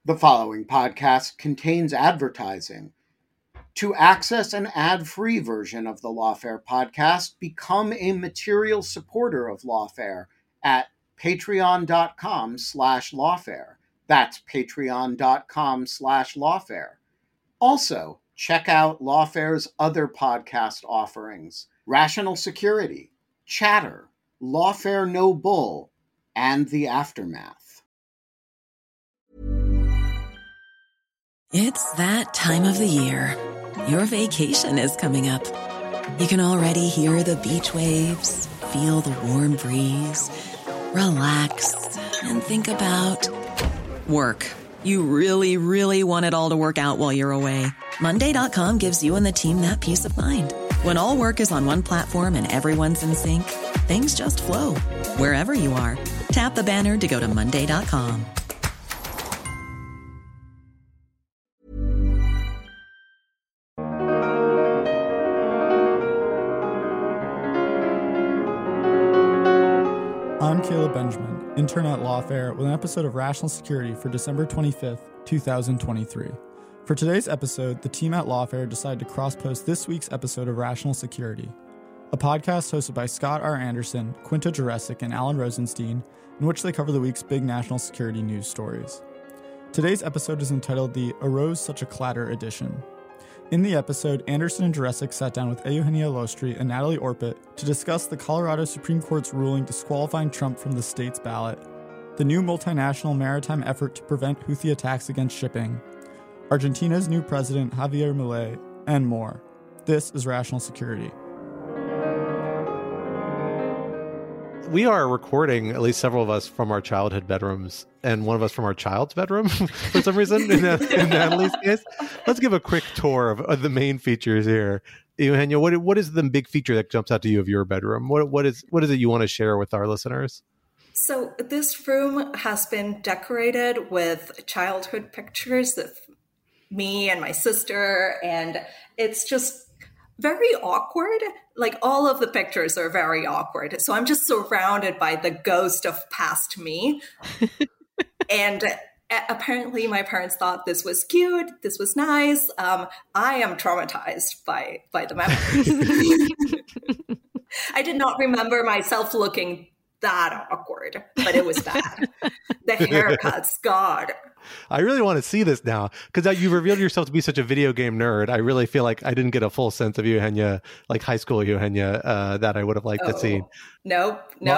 The following podcast contains advertising. To access an ad-free version of the Lawfare podcast, become a material supporter of Lawfare at patreon.com/lawfare. That's patreon.com/lawfare. Also, check out Lawfare's other podcast offerings: Rational Security, Chatter, Lawfare No Bull, and The Aftermath. It's that time of the year. Your vacation is coming up. You can already hear the beach waves, feel the warm breeze, relax, and think about work. You really, really want it all to work out while you're away. Monday.com gives you and the team that peace of mind. When all work is on one platform and everyone's in sync, things just flow. Wherever you are, tap the banner to go to Monday.com. I'm Caleb Benjamin, intern at Lawfare, with an episode of Rational Security for December 25th, 2023. For today's episode, the team at Lawfare decided to cross-post this week's episode of Rational Security, a podcast hosted by Scott R. Anderson, Quinta Jurecic, and Alan Rosenstein, in which they cover the week's big national security news stories. Today's episode is entitled the Arose Such a Clatter edition. In the episode, Anderson and Jurecic sat down with Eugenia Lostri and Natalie Orpett to discuss the Colorado Supreme Court's ruling disqualifying Trump from the state's ballot, the new multinational maritime effort to prevent Houthi attacks against shipping, Argentina's new president Javier Milei, and more. This is Rational Security. We are recording, at least several of us, from our childhood bedrooms, and one of us from our child's bedroom for some reason in Natalie's case. Let's give a quick tour of the main features here. Eugenia, what is the big feature that jumps out to you of your bedroom? What is it you want to share with our listeners? So this room has been decorated with childhood pictures of me and my sister, and it's just very awkward. Like, all of the pictures are very awkward. So I'm just surrounded by the ghost of past me. And apparently my parents thought this was cute. This was nice. I am traumatized by the memory. I did not remember myself looking that awkward, but it was bad. The haircuts, God. I really want to see this now, because you revealed yourself to be such a video game nerd. I really feel like I didn't get a full sense of Eugenia, like high school Eugenia, that I would have liked to see. Nope.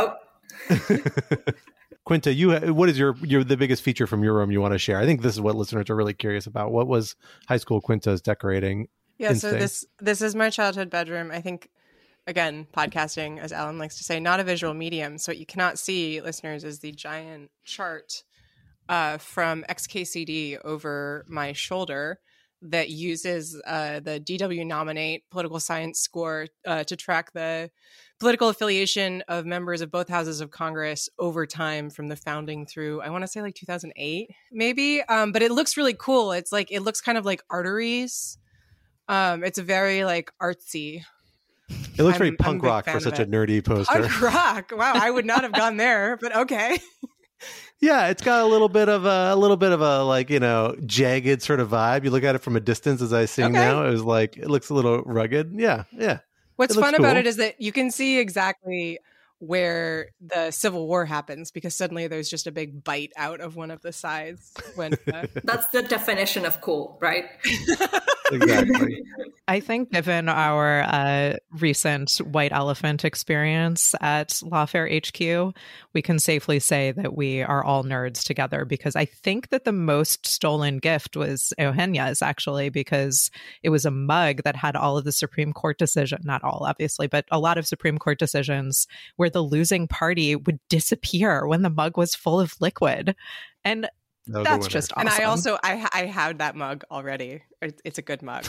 Quinta, what is the biggest feature from your room you want to share? I think this is what listeners are really curious about. What was high school Quinta's decorating? Yeah, instinct? So this is my childhood bedroom. I think, again, podcasting, as Alan likes to say, not a visual medium. So what you cannot see, listeners, is the giant chart from XKCD over my shoulder that uses the DW Nominate political science score to track the political affiliation of members of both houses of Congress over time from the founding through, I want to say, like 2008, maybe. But it looks really cool. It's like, it looks kind of like arteries. It's very like artsy. It looks very punk rock for such a nerdy poster. Punk rock. Wow, I would not have gone there, but okay. Yeah, it's got a little bit of a like, jagged sort of vibe. You look at it from a distance, as I sing now. It looks a little rugged. Yeah. What's fun about it is that you can see exactly where the Civil War happens, because suddenly there's just a big bite out of one of the sides. That's the definition of cool, right? Exactly. I think given our recent white elephant experience at Lawfare HQ, we can safely say that we are all nerds together, because I think that the most stolen gift was Eugenia's, actually, because it was a mug that had all of the Supreme Court decisions, not all, obviously, but a lot of Supreme Court decisions where the losing party would disappear when the mug was full of liquid. And that's just awesome. And I had that mug already. It's a good mug.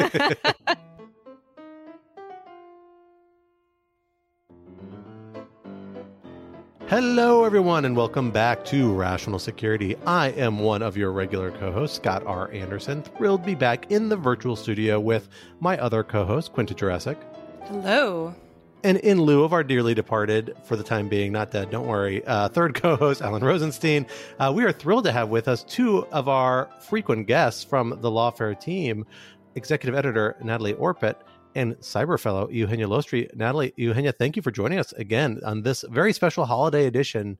Hello, everyone, and welcome back to Rational Security. I am one of your regular co-hosts, Scott R. Anderson. Thrilled to be back in the virtual studio with my other co-host, Quinta Jurecic. Hello. And in lieu of our dearly departed, for the time being, not dead, don't worry, third co-host, Alan Rosenstein, we are thrilled to have with us two of our frequent guests from the Lawfare team, executive editor Natalie Orpett and cyber fellow Eugenia Lostri. Natalie, Eugenia, thank you for joining us again on this very special holiday edition,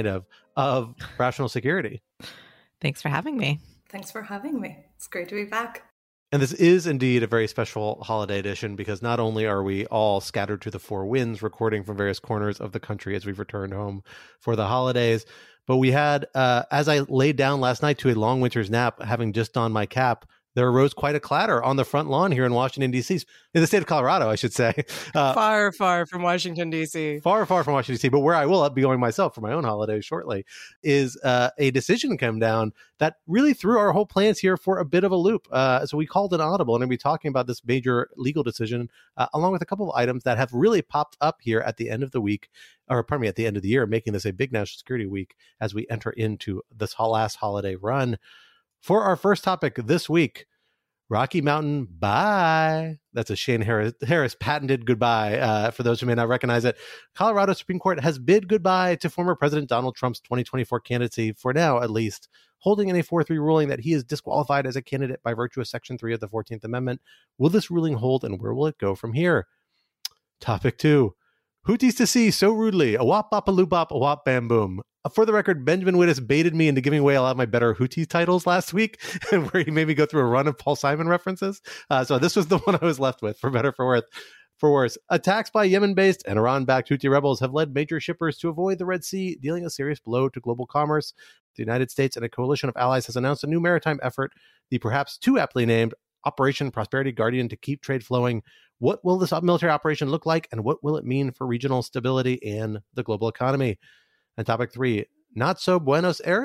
of Rational Security. Thanks for having me. Thanks for having me. It's great to be back. And this is indeed a very special holiday edition because not only are we all scattered to the four winds recording from various corners of the country as we've returned home for the holidays, but we had, as I laid down last night to a long winter's nap, having just donned my cap, there arose quite a clatter on the front lawn here in Washington, D.C., in the state of Colorado, I should say. Far, far from Washington, D.C. Far, far from Washington, D.C., but where I will be going myself for my own holidays shortly, is a decision come down that really threw our whole plans here for a bit of a loop. So we called an audible, and we'll be talking about this major legal decision, along with a couple of items that have really popped up here at the end of the week, or pardon me, at the end of the year, making this a big national security week as we enter into this last holiday run. For our first topic this week, Rocky Mountain, bye. That's a Shane Harris patented goodbye. For those who may not recognize it, Colorado Supreme Court has bid goodbye to former President Donald Trump's 2024 candidacy, for now at least, holding in a 4-3 ruling that he is disqualified as a candidate by virtue of Section 3 of the 14th Amendment. Will this ruling hold, and where will it go from here? Topic 2. Houthis to sea so rudely. A wop bop a loop bop, a wop bam boom. For the record, Benjamin Wittes baited me into giving away a lot of my better Houthis titles last week, where he made me go through a run of Paul Simon references. So this was the one I was left with, for better, for worse. Attacks by Yemen-based and Iran-backed Houthi rebels have led major shippers to avoid the Red Sea, dealing a serious blow to global commerce. The United States and a coalition of allies has announced a new maritime effort, the perhaps too aptly named Operation Prosperity Guardian, to keep trade flowing. What will this military operation look like, and what will it mean for regional stability and the global economy? And topic 3, not so Buenos Aires, ?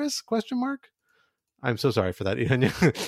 I'm so sorry for that, Ian.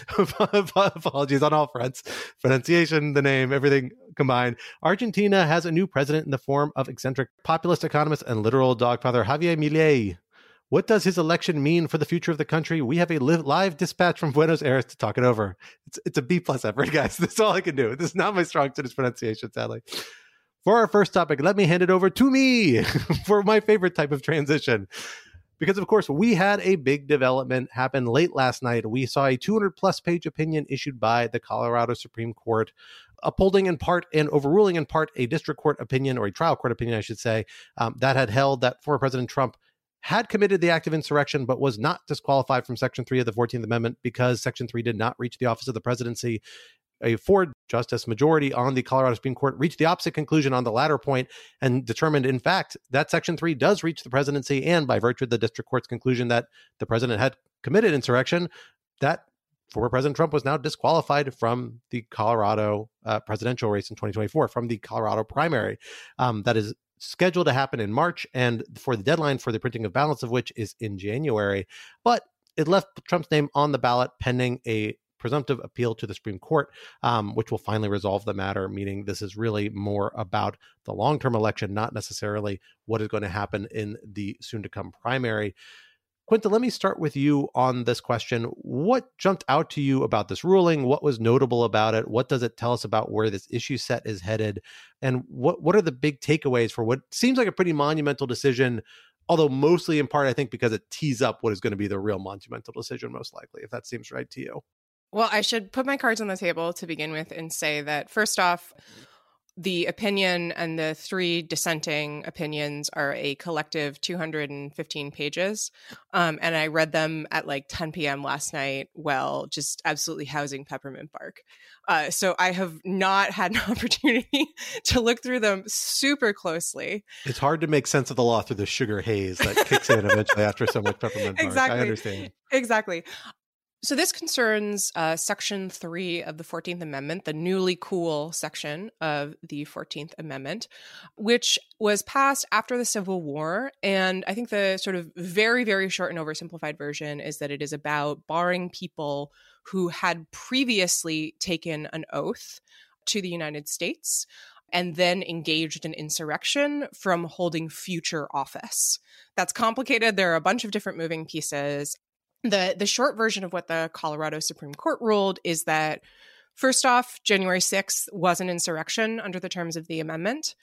Apologies on all fronts. Pronunciation, the name, everything combined. Argentina has a new president in the form of eccentric populist economist and literal dogfather Javier Milei. What does his election mean for the future of the country? We have a live dispatch from Buenos Aires to talk it over. It's a B+ effort, guys. That's all I can do. This is not my strong suit, it's pronunciation, sadly. For our first topic, let me hand it over to me for my favorite type of transition. Because, of course, we had a big development happen late last night. We saw a 200-plus page opinion issued by the Colorado Supreme Court, upholding in part and overruling in part a district court opinion, or a trial court opinion, I should say, that had held that former President Trump had committed the act of insurrection, but was not disqualified from Section 3 of the 14th Amendment because Section 3 did not reach the office of the presidency. A 4-justice majority on the Colorado Supreme Court reached the opposite conclusion on the latter point and determined, in fact, that Section 3 does reach the presidency, and by virtue of the district court's conclusion that the president had committed insurrection, that former President Trump was now disqualified from the Colorado presidential race in 2024, from the Colorado primary. That is scheduled to happen in March, and for the deadline for the printing of ballots of which is in January. But it left Trump's name on the ballot pending a presumptive appeal to the Supreme Court, which will finally resolve the matter, meaning this is really more about the long-term election, not necessarily what is going to happen in the soon-to-come primary. Quinta, let me start with you on this question. What jumped out to you about this ruling? What was notable about it? What does it tell us about where this issue set is headed? And what are the big takeaways for what seems like a pretty monumental decision, although mostly in part, I think, because it tees up what is going to be the real monumental decision, most likely, if that seems right to you. Well, I should put my cards on the table to begin with and say that, first off, the opinion and the 3 dissenting opinions are a collective 215 pages. And I read them at like 10 p.m. last night while just absolutely housing peppermint bark. So I have not had an opportunity to look through them super closely. It's hard to make sense of the law through the sugar haze that kicks in eventually after so much peppermint bark. Exactly. I understand. Exactly. So this concerns Section 3 of the 14th Amendment, the newly cool section of the 14th Amendment, which was passed after the Civil War. And I think the sort of very, very short and oversimplified version is that it is about barring people who had previously taken an oath to the United States and then engaged in insurrection from holding future office. That's complicated. There are a bunch of different moving pieces. The short version of what the Colorado Supreme Court ruled is that, first off, January 6th was an insurrection under the terms of the amendment.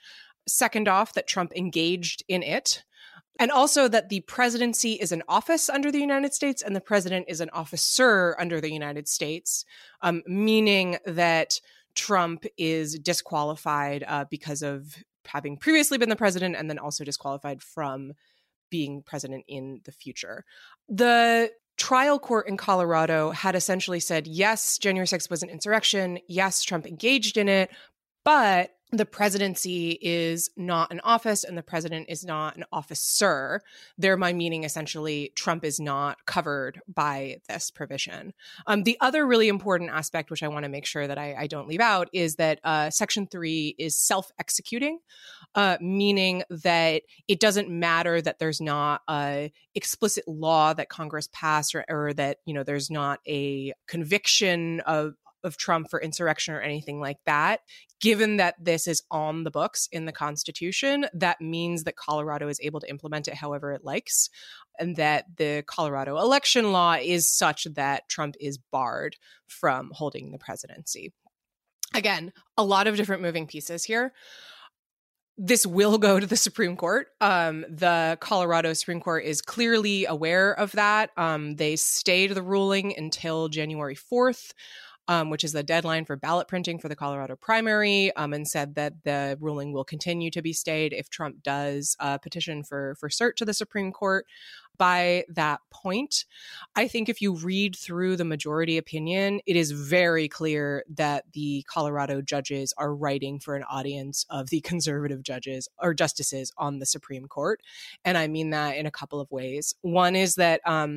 Second off, that Trump engaged in it. And also that the presidency is an office under the United States and the president is an officer under the United States, meaning that Trump is disqualified because of having previously been the president and then also disqualified from being president in the future. The trial court in Colorado had essentially said, yes, January 6th was an insurrection. Yes, Trump engaged in it, but the presidency is not an office and the president is not an officer, thereby meaning essentially Trump is not covered by this provision. The other really important aspect, which I want to make sure that I don't leave out, is that Section 3 is self-executing, meaning that it doesn't matter that there's not a explicit law that Congress passed or that, there's not a conviction of Trump for insurrection or anything like that. Given that this is on the books in the Constitution, that means that Colorado is able to implement it however it likes, and that the Colorado election law is such that Trump is barred from holding the presidency. Again, a lot of different moving pieces here. This will go to the Supreme Court. The Colorado Supreme Court is clearly aware of that. They stayed the ruling until January 4th. Which is the deadline for ballot printing for the Colorado primary, and said that the ruling will continue to be stayed if Trump does petition for cert to the Supreme Court by that point. I think if you read through the majority opinion, it is very clear that the Colorado judges are writing for an audience of the conservative judges or justices on the Supreme Court. And I mean that in a couple of ways. One is that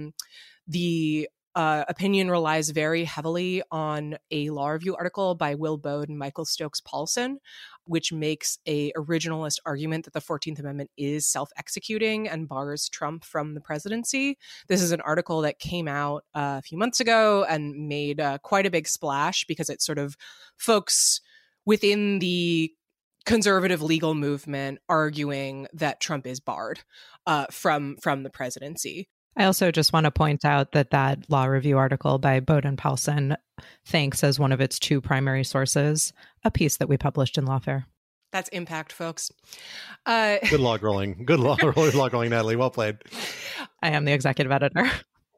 the opinion relies very heavily on a law review article by Will Bode and Michael Stokes Paulson, which makes a originalist argument that the 14th Amendment is self-executing and bars Trump from the presidency. This is an article that came out a few months ago and made quite a big splash because it sort of folks within the conservative legal movement arguing that Trump is barred from the presidency. I also just want to point out that law review article by Bode and Paulson thanks as one of its two primary sources a piece that we published in Lawfare. That's impact, folks. Good log rolling. Good log rolling, Natalie. Well played. I am the executive editor.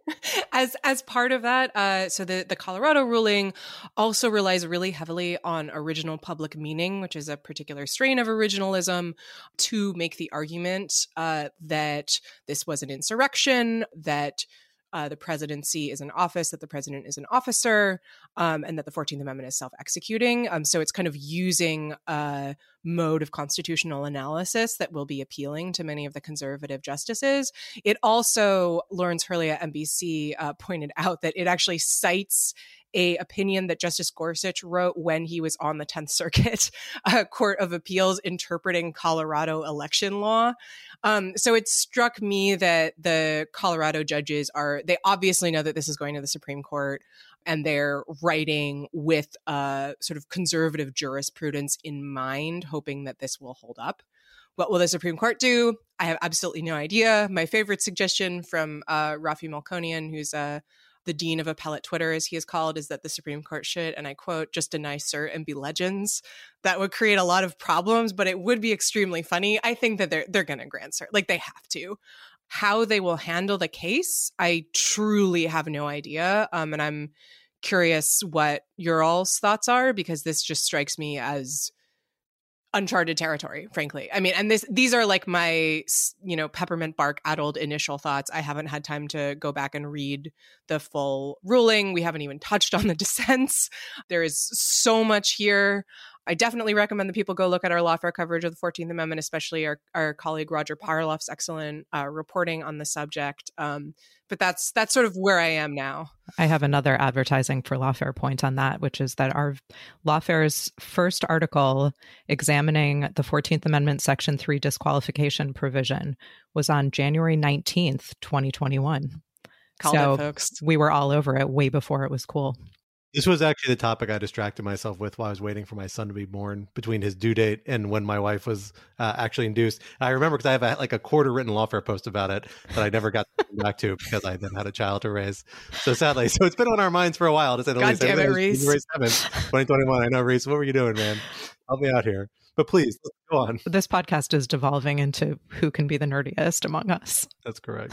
As part of that, so the Colorado ruling also relies really heavily on original public meaning, which is a particular strain of originalism, to make the argument that this was an insurrection, that the presidency is an office, that the president is an officer, and that the 14th Amendment is self-executing. So it's kind of using a mode of constitutional analysis that will be appealing to many of the conservative justices. It also, Lawrence Hurley at NBC pointed out that it actually cites a opinion that Justice Gorsuch wrote when he was on the 10th Circuit Court of Appeals interpreting Colorado election law. So it struck me that the Colorado judges they obviously know that this is going to the Supreme Court, and they're writing with sort of conservative jurisprudence in mind, hoping that this will hold up. What will the Supreme Court do? I have absolutely no idea. My favorite suggestion from Rafi Melkonian, who's the dean of appellate Twitter, as he is called, is that the Supreme Court should, and I quote, just deny cert and be legends. That would create a lot of problems, but it would be extremely funny. I think that they're going to grant cert. Like, they have to. How they will handle the case, I truly have no idea. And I'm curious what your all's thoughts are, because this just strikes me as uncharted territory, frankly. I mean, and these are like my, peppermint bark addled initial thoughts. I haven't had time to go back and read the full ruling. We haven't even touched on the dissents. There is so much here. I definitely recommend that people go look at our Lawfare coverage of the 14th Amendment, especially our colleague Roger Parloff's excellent reporting on the subject. But that's sort of where I am now. I have another advertising for Lawfare point on that, which is that our Lawfare's first article examining the 14th Amendment Section 3 disqualification provision was on January 19th, 2021. Called it, folks. We were all over it way before it was cool. This was actually the topic I distracted myself with while I was waiting for my son to be born, between his due date and when my wife was actually induced. I remember because I have a quarter written Lawfare post about it that I never got back to because I then had a child to raise. So sadly, it's been on our minds for a while, to say the least. God damn it, Reese. January 7th, 2021. I know, Reese. What were you doing, man? Help me out here. But please, let's go on. This podcast is devolving into who can be the nerdiest among us. That's correct.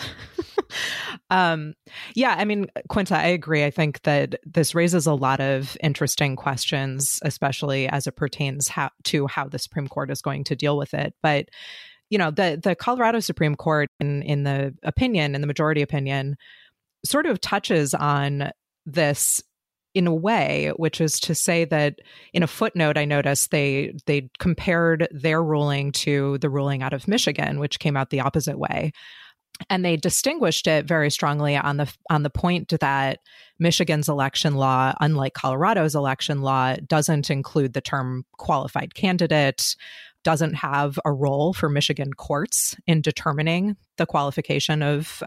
Yeah, I mean, Quinta, I agree. I think that this raises a lot of interesting questions, especially as it pertains to how the Supreme Court is going to deal with it. But, you know, the Colorado Supreme Court, in the majority opinion, sort of touches on this in a way, which is to say that in a footnote, I noticed they compared their ruling to the ruling out of Michigan, which came out the opposite way. And they distinguished it very strongly on the point that Michigan's election law, unlike Colorado's election law, doesn't include the term qualified candidate, doesn't have a role for Michigan courts in determining the qualification of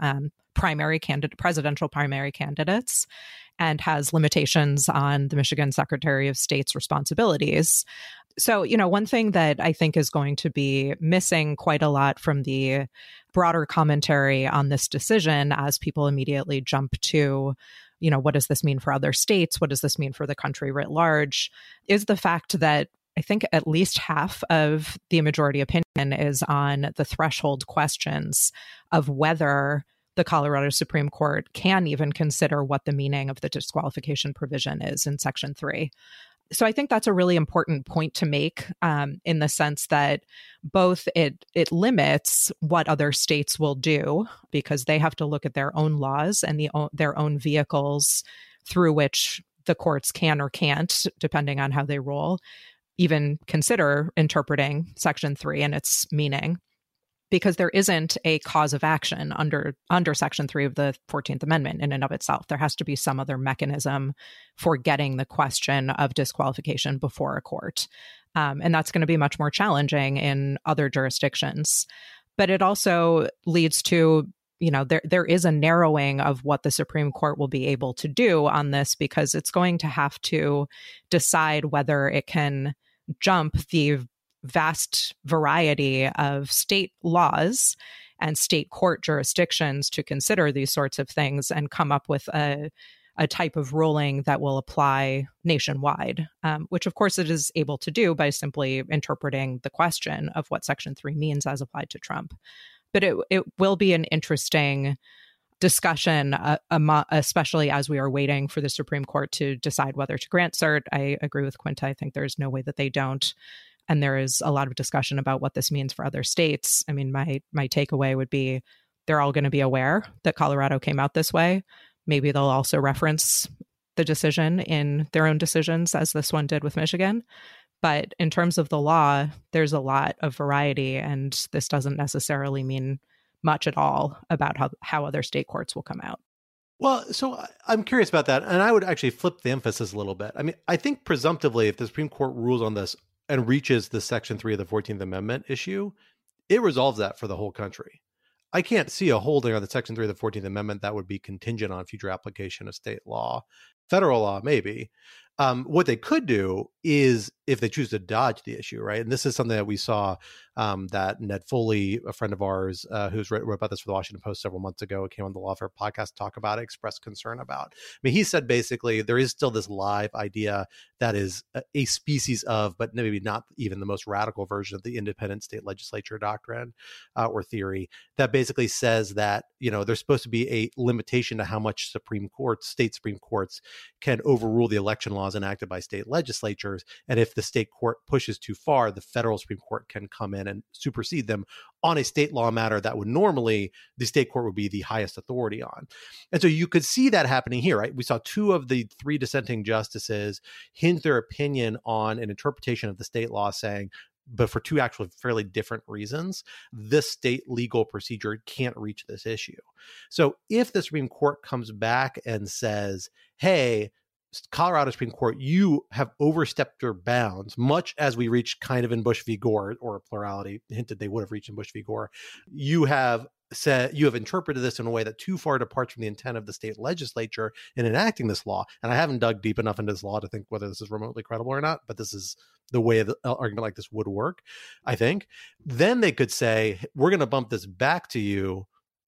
presidential primary candidates, and has limitations on the Michigan Secretary of State's responsibilities. So, you know, one thing that I think is going to be missing quite a lot from the broader commentary on this decision, as people immediately jump to, you know, what does this mean for other states? What does this mean for the country writ large? Is the fact that I think at least half of the majority opinion is on the threshold questions of whether the Colorado Supreme Court can even consider what the meaning of the disqualification provision is in Section 3. So I think that's a really important point to make, in the sense that both it limits what other states will do, because they have to look at their own laws and their own vehicles through which the courts can or can't, depending on how they rule, even consider interpreting Section 3 and its meaning, because there isn't a cause of action under Section 3 of the 14th Amendment in and of itself. There has to be some other mechanism for getting the question of disqualification before a court. And that's going to be much more challenging in other jurisdictions. But it also leads to, you know, there is a narrowing of what the Supreme Court will be able to do on this, because it's going to have to decide whether it can jump the vast variety of state laws and state court jurisdictions to consider these sorts of things and come up with a type of ruling that will apply nationwide, which of course it is able to do by simply interpreting the question of what Section 3 means as applied to Trump. But it will be an interesting discussion, especially as we are waiting for the Supreme Court to decide whether to grant cert. I agree with Quinta. I think there's no way that they don't. And there is a lot of discussion about what this means for other states. I mean, my takeaway would be they're all going to be aware that Colorado came out this way. Maybe they'll also reference the decision in their own decisions, as this one did with Michigan. But in terms of the law, there's a lot of variety, and this doesn't necessarily mean much at all about how other state courts will come out. Well, so I'm curious about that. And I would actually flip the emphasis a little bit. I mean, I think presumptively, if the Supreme Court rules on this and reaches the Section 3 of the 14th Amendment issue, it resolves that for the whole country. I can't see a holding on the Section 3 of the 14th Amendment that would be contingent on future application of state law. Federal law, maybe. What they could do is, if they choose to dodge the issue, right? And this is something that we saw that Ned Foley, a friend of ours, who's wrote about this for the Washington Post several months ago, came on the Lawfare podcast to talk about it, expressed concern about. I mean, he said basically there is still this live idea that is a species of, but maybe not even the most radical version of the independent state legislature doctrine or theory, that basically says that, you know, there's supposed to be a limitation to how much state Supreme Courts can overrule the election laws enacted by state legislatures. And if the state court pushes too far, the federal Supreme Court can come in and supersede them on a state law matter that would normally the state court would be the highest authority on. And so you could see that happening here, right? We saw 2 of the 3 dissenting justices hinge their opinion on an interpretation of the state law saying, but for 2 actually fairly different reasons, this state legal procedure can't reach this issue. So if the Supreme Court comes back and says, hey, Colorado Supreme Court, you have overstepped your bounds, much as we reached kind of in Bush v. Gore, or a plurality hinted they would have reached in Bush v. Gore. You have interpreted this in a way that too far departs from the intent of the state legislature in enacting this law. And I haven't dug deep enough into this law to think whether this is remotely credible or not, but this is the way an argument like this would work, I think. Then they could say, we're going to bump this back to you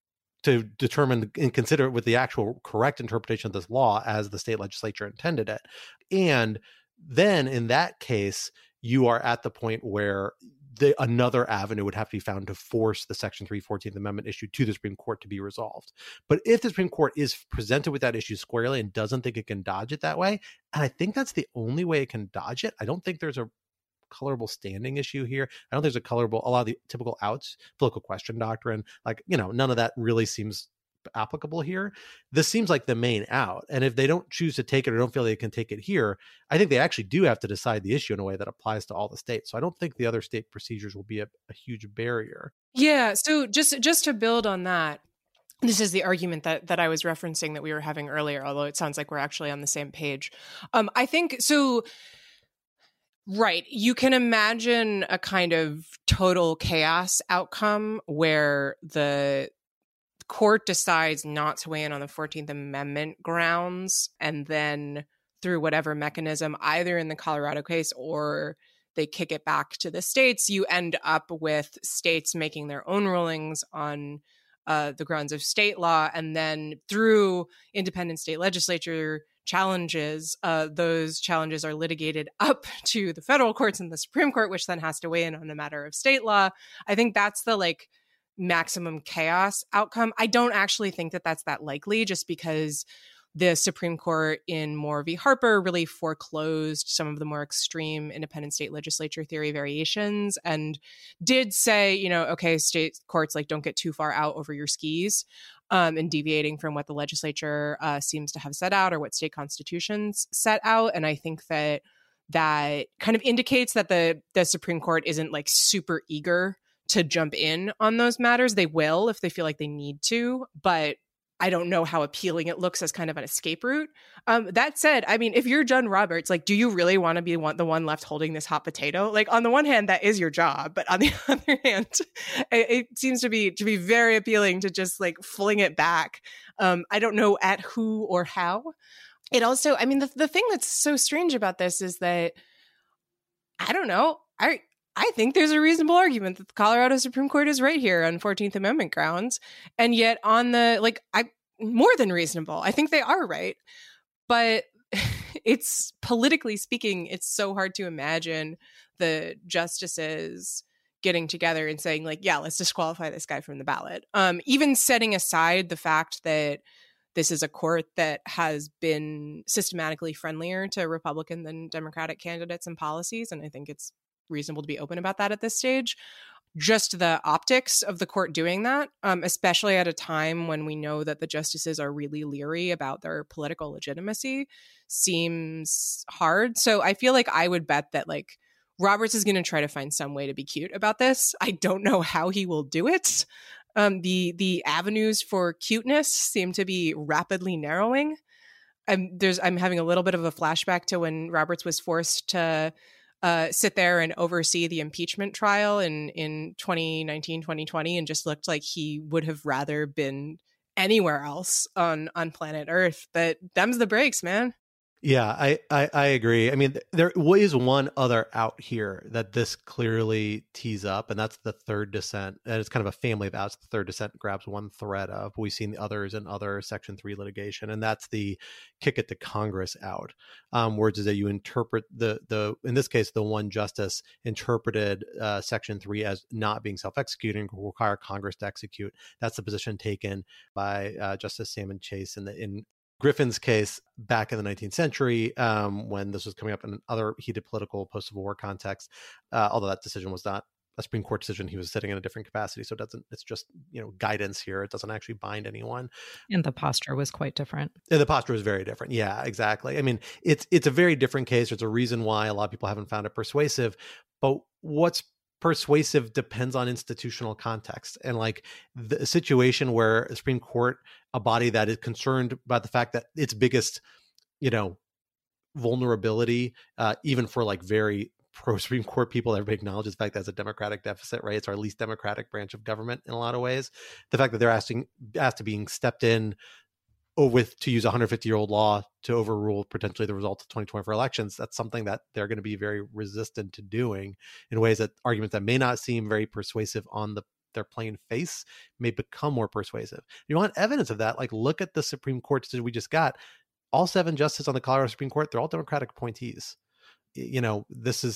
to determine and consider it with the actual correct interpretation of this law as the state legislature intended it. And then in that case, you are at the point where another avenue would have to be found to force the Section 3 14th Amendment issue to the Supreme Court to be resolved. But if the Supreme Court is presented with that issue squarely and doesn't think it can dodge it that way, and I think that's the only way it can dodge it, I don't think there's a colorable standing issue here. I don't think there's a lot of the typical outs, political question doctrine, like, none of that really seems applicable here. This seems like the main out. And if they don't choose to take it or don't feel they can take it here, I think they actually do have to decide the issue in a way that applies to all the states. So I don't think the other state procedures will be a huge barrier. Yeah. So just to build on that, this is the argument that I was referencing that we were having earlier, although it sounds like we're actually on the same page. I think so. Right. You can imagine a kind of total chaos outcome where the court decides not to weigh in on the 14th Amendment grounds, and then through whatever mechanism, either in the Colorado case or they kick it back to the states, you end up with states making their own rulings on the grounds of state law. And then through independent state legislature challenges, those challenges are litigated up to the federal courts and the Supreme Court, which then has to weigh in on a matter of state law. I think that's the maximum chaos outcome. I don't actually think that that's that likely, just because the Supreme Court in Moore v. Harper really foreclosed some of the more extreme independent state legislature theory variations and did say, okay, state courts don't get too far out over your skis and deviating from what the legislature seems to have set out or what state constitutions set out. And I think that kind of indicates that the Supreme Court isn't super eager to jump in on those matters. They will if they feel like they need to, but I don't know how appealing it looks as kind of an escape route. That said, I mean, if you're John Roberts, do you really want to be the one left holding this hot potato? On the one hand, that is your job, but on the other hand, it seems to be very appealing to just fling it back. I don't know at who or how. It also, I mean, the thing that's so strange about this is that I don't know. I think there's a reasonable argument that the Colorado Supreme Court is right here on 14th Amendment grounds. And yet on the, more than reasonable. I think they are right. But it's, politically speaking, it's so hard to imagine the justices getting together and saying, yeah, let's disqualify this guy from the ballot. Even setting aside the fact that this is a court that has been systematically friendlier to Republican than Democratic candidates and policies. And I think it's reasonable to be open about that at this stage. Just the optics of the court doing that, especially at a time when we know that the justices are really leery about their political legitimacy, seems hard. So I feel like I would bet that Roberts is going to try to find some way to be cute about this. I don't know how he will do it. The avenues for cuteness seem to be rapidly narrowing. I'm having a little bit of a flashback to when Roberts was forced to sit there and oversee the impeachment trial in 2019, 2020, and just looked like he would have rather been anywhere else on planet Earth. But them's the breaks, man. Yeah, I agree. I mean, there is one other out here that this clearly tees up, and that's the third dissent. And it's kind of a family of outs. The third dissent grabs one thread of. We've seen the others in other Section 3 litigation, and that's the kick it to Congress out. Words is that you interpret the in this case, the one justice interpreted Section 3 as not being self-executing, require Congress to execute. That's the position taken by Justice Salmon Chase in Griffin's case back in the 19th century, when this was coming up in other heated political post-Civil War context, although that decision was not a Supreme Court decision, he was sitting in a different capacity. So it's just, guidance here. It doesn't actually bind anyone. And the posture was quite different. And the posture was very different. Yeah, exactly. I mean, it's a very different case. There's a reason why a lot of people haven't found it persuasive, but what's persuasive depends on institutional context. And the situation where the Supreme Court, a body that is concerned about the fact that its biggest, vulnerability, even for very pro Supreme Court people, everybody acknowledges the fact that it's a democratic deficit, right? It's our least democratic branch of government in a lot of ways. The fact that they're asked to being stepped in to use a 150-year-old law to overrule potentially the results of 2024 elections, that's something that they're going to be very resistant to doing in ways that arguments that may not seem very persuasive on their plain face may become more persuasive. You want evidence of that? Look at the Supreme Court decision we just got. All 7 justices on the Colorado Supreme Court, they're all Democratic appointees. This is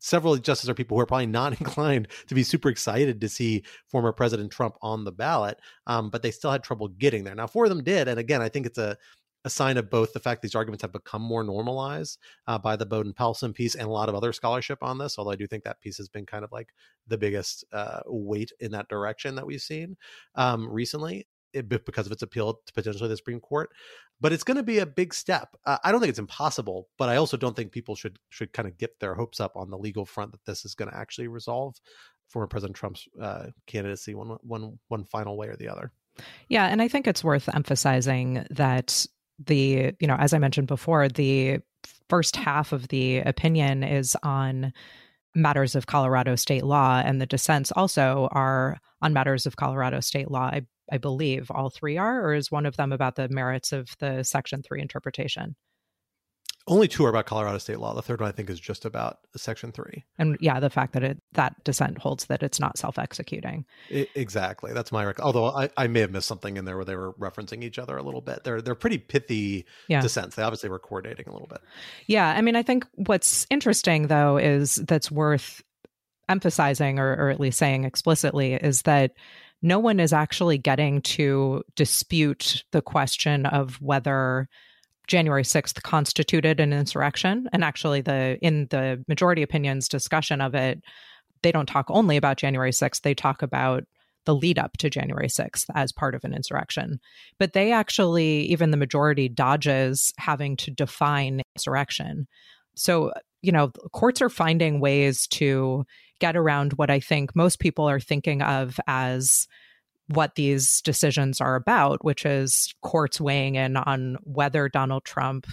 several justices are people who are probably not inclined to be super excited to see former President Trump on the ballot, but they still had trouble getting there. Now, 4 of them did. And again, I think it's a sign of both the fact these arguments have become more normalized by the Bowden-Paulson piece and a lot of other scholarship on this, although I do think that piece has been kind of like the biggest weight in that direction that we've seen recently, because of its appeal to potentially the Supreme Court. But it's going to be a big step. I don't think it's impossible, but I also don't think people should kind of get their hopes up on the legal front that this is going to actually resolve former President Trump's candidacy one final way or the other. Yeah, and I think it's worth emphasizing that as I mentioned before, the first half of the opinion is on matters of Colorado state law, and the dissents also are on matters of Colorado state law. I believe all 3 are, or is one of them about the merits of the Section 3 interpretation? Only 2 are about Colorado state law. The third one, I think, is just about Section 3. And yeah, the fact that that dissent holds that it's not self-executing. Exactly. That's my although I may have missed something in there where they were referencing each other a little bit. They're pretty pithy dissents. They obviously were coordinating a little bit. Yeah. I mean, I think what's interesting, though, is that's worth emphasizing or at least saying explicitly is that no one is actually getting to dispute the question of whether January 6th constituted an insurrection. And actually, in the majority opinion's discussion of it, they don't talk only about January 6th. They talk about the lead up to January 6th as part of an insurrection. But they actually, even the majority, dodges having to define insurrection. So, courts are finding ways to get around what I think most people are thinking of as what these decisions are about, which is courts weighing in on whether Donald Trump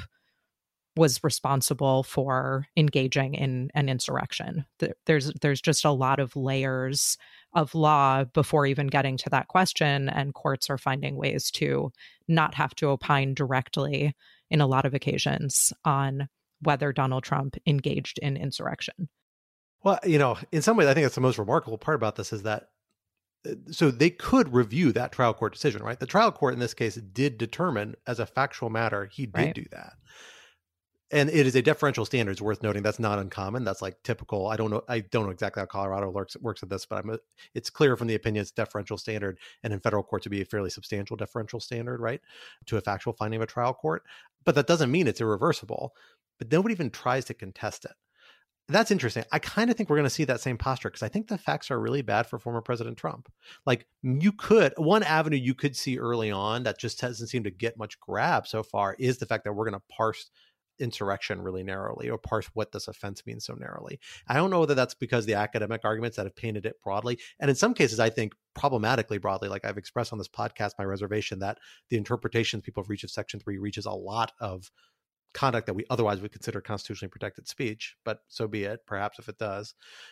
was responsible for engaging in an insurrection. There's just a lot of layers of law before even getting to that question, and courts are finding ways to not have to opine directly in a lot of occasions on whether Donald Trump engaged in insurrection. Well, in some ways, I think that's the most remarkable part about this is that so they could review that trial court decision, right? The trial court in this case did determine as a factual matter, he did do that. And it is a deferential standard. It's worth noting that's not uncommon. That's like typical. I don't know exactly how Colorado works at this, but it's clear from the opinion it's deferential standard, and in federal courts to be a fairly substantial deferential standard, right, to a factual finding of a trial court. But that doesn't mean it's irreversible. But nobody even tries to contest it. That's interesting. I kind of think we're going to see that same posture because I think the facts are really bad for former President Trump. Like one avenue you could see early on that just doesn't seem to get much grab so far is the fact that we're going to parse insurrection really narrowly or parse what this offense means so narrowly. I don't know whether that's because the academic arguments that have painted it broadly, and in some cases I think problematically broadly, like I've expressed on this podcast my reservation that the interpretations people have reached of Section 3 reaches a lot of conduct that we otherwise would consider constitutionally protected speech, but so be it. Perhaps if it does,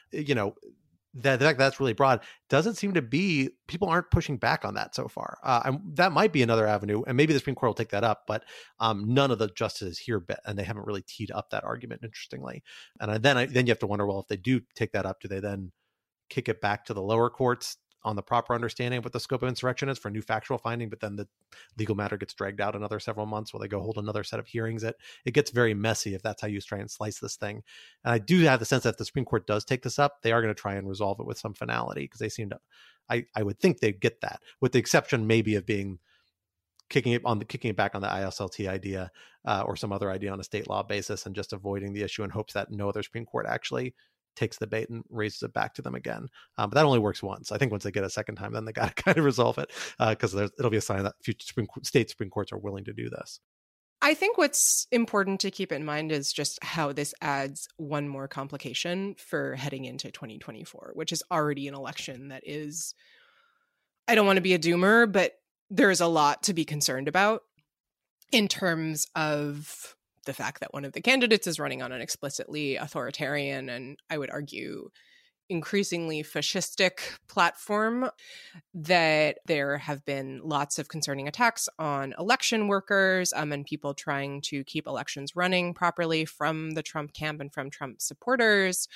the fact that's really broad doesn't seem to be, people aren't pushing back on that so far. And that might be another avenue, and maybe the Supreme Court will take that up, but none of the justices here bet, and they haven't really teed up that argument, interestingly. And then you have to wonder, well, if they do take that up, do they then kick it back to the lower courts on the proper understanding of what the scope of insurrection is for new factual finding, but then the legal matter gets dragged out another several months while they go hold another set of hearings? It gets very messy if that's how you try and slice this thing. And I do have the sense that if the Supreme Court does take this up, they are going to try and resolve it with some finality, because they seem to, I would think they'd get that, with the exception maybe of being kicking it back on the ISLT idea or some other idea on a state law basis, and just avoiding the issue in hopes that no other Supreme Court actually takes the bait and raises it back to them again. But that only works once. I think once they get a second time, then they got to kind of resolve it, because it'll be a sign that future state Supreme Courts are willing to do this. I think what's important to keep in mind is just how this adds one more complication for heading into 2024, which is already an election that is, I don't want to be a doomer, but there's a lot to be concerned about in terms of the fact that one of the candidates is running on an explicitly authoritarian and, I would argue, increasingly fascistic platform, that there have been lots of concerning attacks on election workers and people trying to keep elections running properly from the Trump camp and from Trump supporters.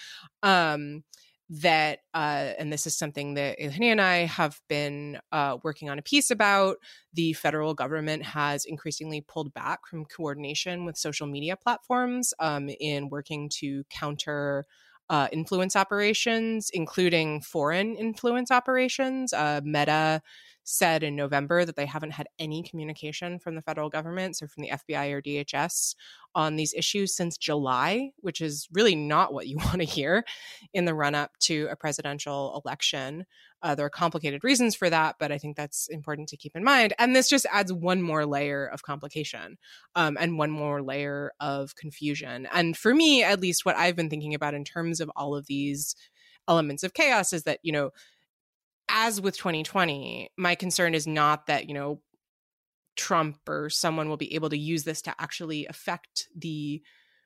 And this is something that Eugenia and I have been working on a piece about, the federal government has increasingly pulled back from coordination with social media platforms in working to counter influence operations, including foreign influence operations. Meta said in November that they haven't had any communication from the federal government, so from the FBI or DHS, on these issues since July, which is really not what you want to hear in the run-up to a presidential election. There are complicated reasons for that, but I think that's important to keep in mind. And this just adds one more layer of complication and one more layer of confusion. And for me, at least, what I've been thinking about in terms of all of these elements of chaos is that, you know, as with 2020, my concern is not that, you know, Trump or someone will be able to use this to actually affect the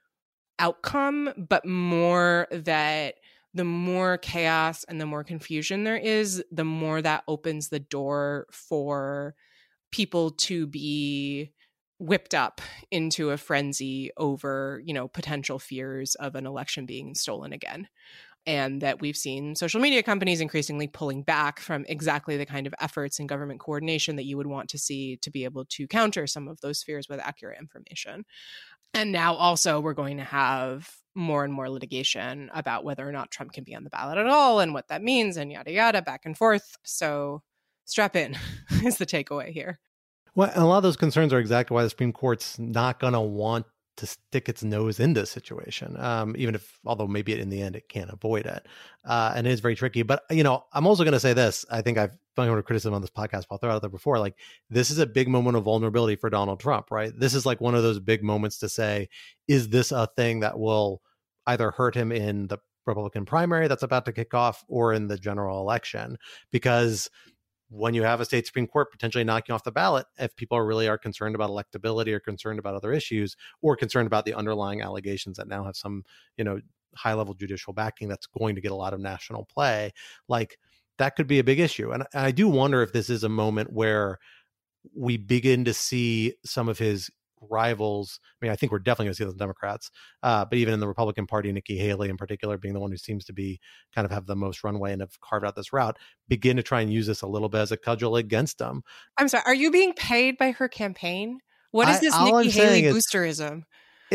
outcome, but more that the more chaos and the more confusion there is, the more that opens the door for people to be whipped up into a frenzy over, you know, potential fears of an election being stolen again. And that we've seen social media companies increasingly pulling back from exactly the kind of efforts and government coordination that you would want to see to be able to counter some of those fears with accurate information. And now also we're going to have more and more litigation about whether or not Trump can be on the ballot at all and what that means and yada, yada, back and forth. So strap in is the takeaway here. Well, and a lot of those concerns are exactly why the Supreme Court's not going to want to stick its nose in this situation, even if, although maybe in the end it can't avoid it. And it is very tricky. But, you know, I'm also going to say this. I think I've done a criticism on this podcast, but I'll throw it out there before. Like, this is a big moment of vulnerability for Donald Trump, right? This is like one of those big moments to say, is this a thing that will either hurt him in the Republican primary that's about to kick off or in the general election? Because when you have a state Supreme Court potentially knocking off the ballot, if people really are concerned about electability or concerned about other issues or concerned about the underlying allegations that now have some, you know, high level judicial backing that's going to get a lot of national play, like that could be a big issue. And I do wonder if this is a moment where we begin to see some of his rivals. I mean, I think we're definitely going to see those Democrats, but even in the Republican Party, Nikki Haley in particular being the one who seems to be kind of have the most runway and have carved out this route, begin to try and use this a little bit as a cudgel against them. I'm sorry, are you being paid by her campaign? What is this Nikki Haley boosterism?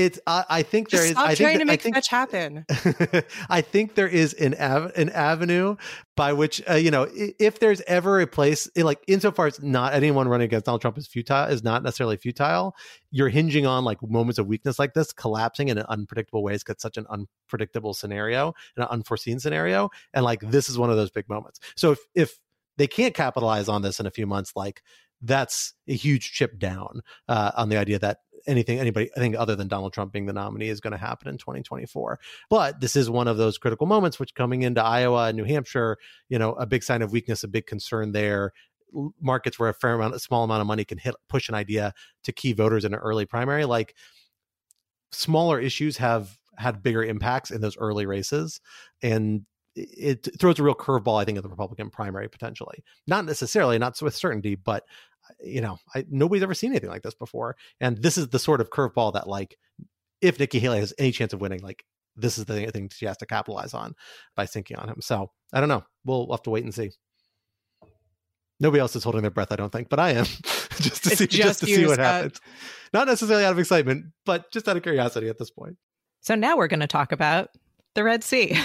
I think there is. Stop trying to make fetch happen. I think there is an avenue by which, you know, if there's ever a place, like insofar as not anyone running against Donald Trump is not necessarily futile, you're hinging on like moments of weakness like this collapsing in unpredictable ways because it's such an unpredictable scenario, an unforeseen scenario. And like, this is one of those big moments. So if they can't capitalize on this in a few months, like that's a huge chip down on the idea that anybody, I think, other than Donald Trump being the nominee is going to happen in 2024. But this is one of those critical moments, which coming into Iowa and New Hampshire, you know, a big sign of weakness, a big concern there. Markets where a small amount of money can push an idea to key voters in an early primary. Like, smaller issues have had bigger impacts in those early races. And it throws a real curveball, I think, at the Republican primary potentially. Not necessarily, not with certainty, but you know, nobody's ever seen anything like this before. And this is the sort of curveball that, like, if Nikki Haley has any chance of winning, like, this is the thing she has to capitalize on by sinking on him. So I don't know. We'll have to wait and see. Nobody else is holding their breath, I don't think, but I am just to see what happens. Not necessarily out of excitement, but just out of curiosity at this point. So now we're going to talk about the Red Sea.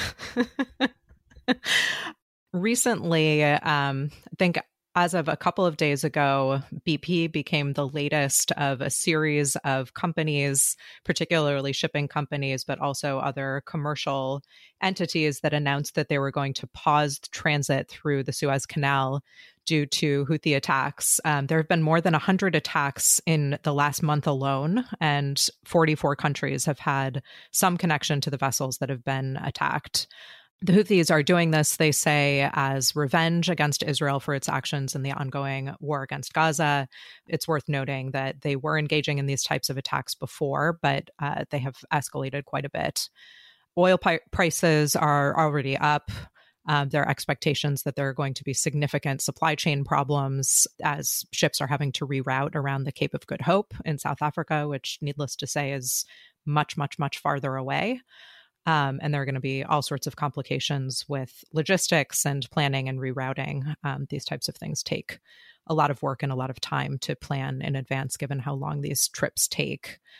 Recently, I think as of a couple of days ago, BP became the latest of a series of companies, particularly shipping companies, but also other commercial entities that announced that they were going to pause transit through the Suez Canal due to Houthi attacks. There have been more than 100 attacks in the last month alone, and 44 countries have had some connection to the vessels that have been attacked. The Houthis are doing this, they say, as revenge against Israel for its actions in the ongoing war against Gaza. It's worth noting that they were engaging in these types of attacks before, but they have escalated quite a bit. Oil prices are already up. There are expectations that there are going to be significant supply chain problems as ships are having to reroute around the Cape of Good Hope in South Africa, which, needless to say, is much, much, much farther away. And there are going to be all sorts of complications with logistics and planning and rerouting. These types of things take a lot of work and a lot of time to plan in advance, given how long these trips take.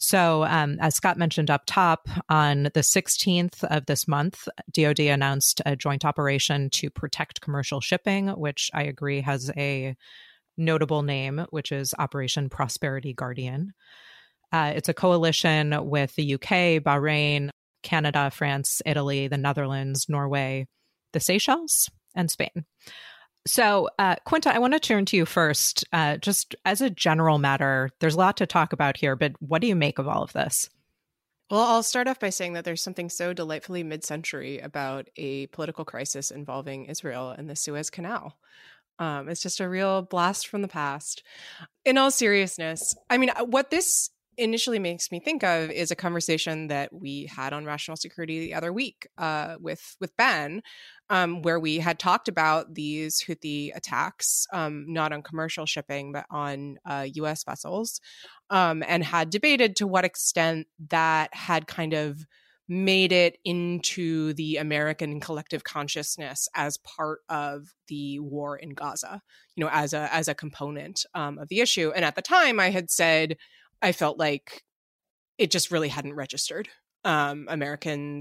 So, as Scott mentioned up top, on the 16th of this month, DoD announced a joint operation to protect commercial shipping, which I agree has a notable name, which is Operation Prosperity Guardian. It's a coalition with the UK, Bahrain, Canada, France, Italy, the Netherlands, Norway, the Seychelles, and Spain. So, Quinta, I want to turn to you first. Just as a general matter, there's a lot to talk about here, but what do you make of all of this? Well, I'll start off by saying that there's something so delightfully mid-century about a political crisis involving Israel and the Suez Canal. It's just a real blast from the past. In all seriousness, I mean, what this initially makes me think of is a conversation that we had on Rational Security the other week with Ben, where we had talked about these Houthi attacks, not on commercial shipping, but on U.S. vessels, and had debated to what extent that had kind of made it into the American collective consciousness as part of the war in Gaza, as a component of the issue. And at the time, I had said I felt like it just really hadn't registered. American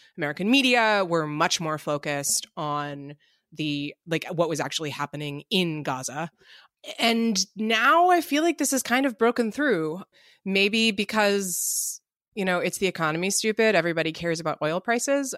media were much more focused on what was actually happening in Gaza. And now I feel like this has kind of broken through, maybe because, it's the economy, stupid. Everybody cares about oil prices.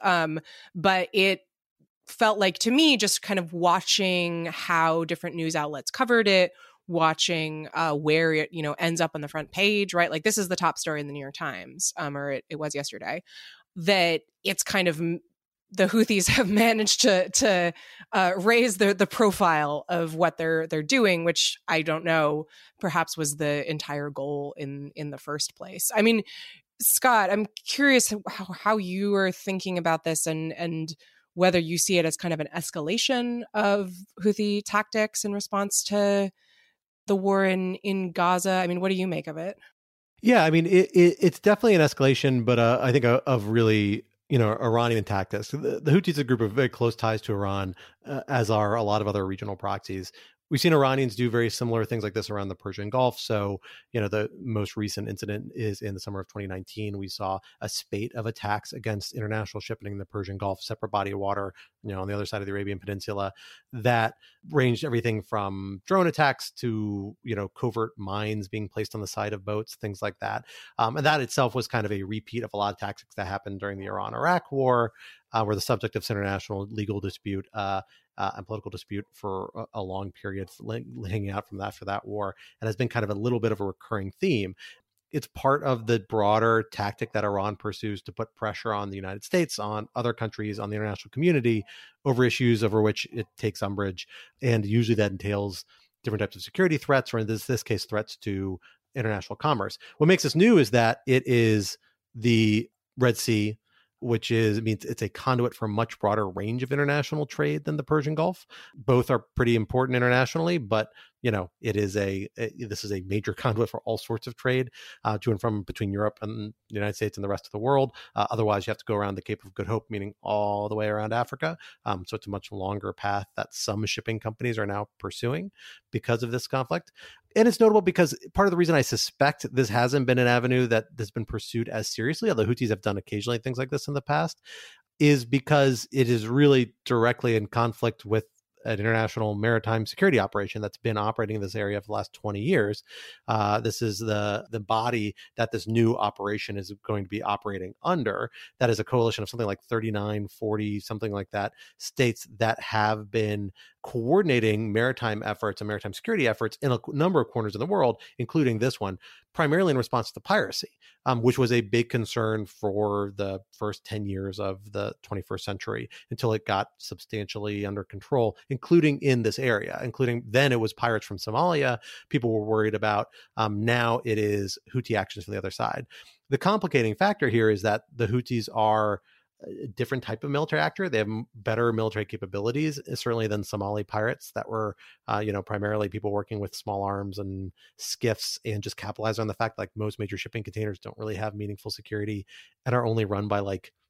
But it felt like to me, just kind of watching how different news outlets covered it, watching where it ends up on the front page, right? Like this is the top story in the New York Times, or it was yesterday, that it's kind of the Houthis have managed to raise the profile of what they're doing, which I don't know, perhaps was the entire goal in the first place. I mean, Scott, I'm curious how you are thinking about this and whether you see it as kind of an escalation of Houthi tactics in response to the war in Gaza. I mean, what do you make of it? Yeah, I mean, it's definitely an escalation, but I think of really, Iranian tactics. The Houthis is a group of very close ties to Iran, as are a lot of other regional proxies. We've seen Iranians do very similar things like this around the Persian Gulf. So, the most recent incident is in the summer of 2019. We saw a spate of attacks against international shipping in the Persian Gulf, separate body of water, on the other side of the Arabian Peninsula, that ranged everything from drone attacks to, covert mines being placed on the side of boats, things like that. And that itself was kind of a repeat of a lot of tactics that happened during the Iran-Iraq war, were the subject of international legal dispute and political dispute for a long period, hanging out from that for that war, and has been kind of a little bit of a recurring theme. It's part of the broader tactic that Iran pursues to put pressure on the United States, on other countries, on the international community over issues over which it takes umbrage. And usually that entails different types of security threats, or in this case, threats to international commerce. What makes this new is that it is the Red Sea, which means it's a conduit for a much broader range of international trade than the Persian Gulf. Both are pretty important internationally, but this is a major conduit for all sorts of trade to and from between Europe and the United States and the rest of the world. Otherwise, you have to go around the Cape of Good Hope, meaning all the way around Africa. So it's a much longer path that some shipping companies are now pursuing because of this conflict. And it's notable because part of the reason I suspect this hasn't been an avenue that has been pursued as seriously, although Houthis have done occasionally things like this in the past, is because it is really directly in conflict with an international maritime security operation that's been operating in this area for the last 20 years. This is the body that this new operation is going to be operating under. That is a coalition of something like 39, 40, something like that, states that have been coordinating maritime efforts and maritime security efforts in a number of corners of the world, including this one, primarily in response to piracy, which was a big concern for the first 10 years of the 21st century until it got substantially under control, including in this area, including then it was pirates from Somalia people were worried about. Now it is Houthi actions from the other side. The complicating factor here is that the Houthis are a different type of military actor. They have better military capabilities, certainly than Somali pirates that were, primarily people working with small arms and skiffs and just capitalize on the fact like most major shipping containers don't really have meaningful security and are only run by like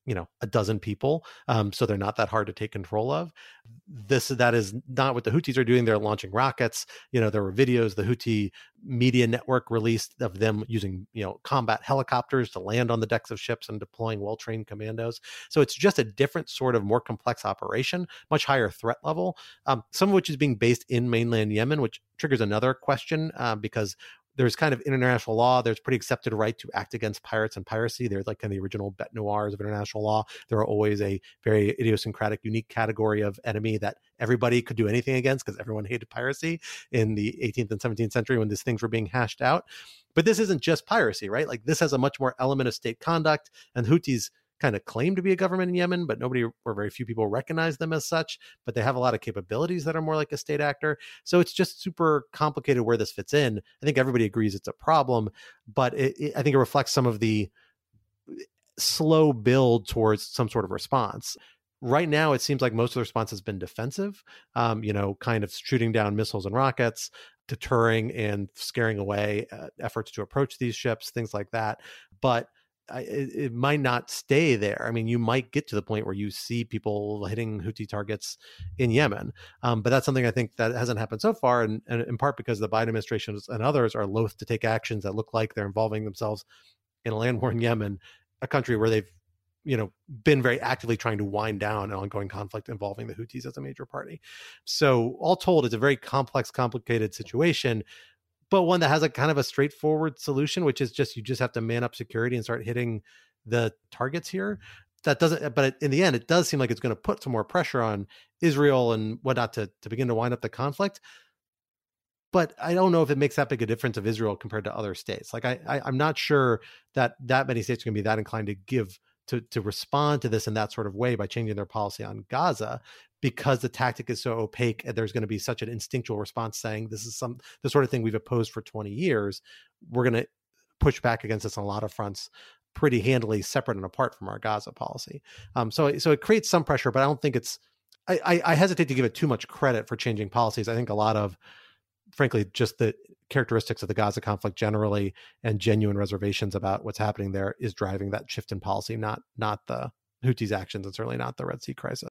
a dozen people. So they're not that hard to take control of. That is not what the Houthis are doing. They're launching rockets. There were videos the Houthi media network released of them using, combat helicopters to land on the decks of ships and deploying well-trained commandos. So it's just a different sort of more complex operation, much higher threat level, some of which is being based in mainland Yemen, which triggers another question because there's kind of international law. There's pretty accepted right to act against pirates and piracy. There's like kind of the original bête noirs of international law. There are always a very idiosyncratic, unique category of enemy that everybody could do anything against because everyone hated piracy in the 18th and 17th century when these things were being hashed out. But this isn't just piracy, right? Like this has a much more element of state conduct, and Houthis kind of claim to be a government in Yemen, but very few people recognize them as such, but they have a lot of capabilities that are more like a state actor. So it's just super complicated where this fits in. I think everybody agrees it's a problem, but I think it reflects some of the slow build towards some sort of response. Right now, it seems like most of the response has been defensive, kind of shooting down missiles and rockets, deterring and scaring away efforts to approach these ships, things like that. But it might not stay there. I mean, you might get to the point where you see people hitting Houthi targets in Yemen. But that's something I think that hasn't happened so far, and in part because the Biden administration and others are loath to take actions that look like they're involving themselves in a land war in Yemen, a country where they've been very actively trying to wind down an ongoing conflict involving the Houthis as a major party. So all told, it's a very complex, complicated situation, but one that has a kind of a straightforward solution, which is you just have to man up security and start hitting the targets here. But in the end, it does seem like it's going to put some more pressure on Israel and whatnot to begin to wind up the conflict. But I don't know if it makes that big a difference of Israel compared to other states. Like I'm not sure that many states are going to be that inclined to give to respond to this in that sort of way by changing their policy on Gaza, because the tactic is so opaque and there's going to be such an instinctual response saying this is the sort of thing we've opposed for 20 years. We're going to push back against this on a lot of fronts pretty handily, separate and apart from our Gaza policy. So it creates some pressure, but I don't think I hesitate to give it too much credit for changing policies. I think a lot of, frankly, just the characteristics of the Gaza conflict generally and genuine reservations about what's happening there is driving that shift in policy, not the Houthis' actions, and certainly not the Red Sea crisis.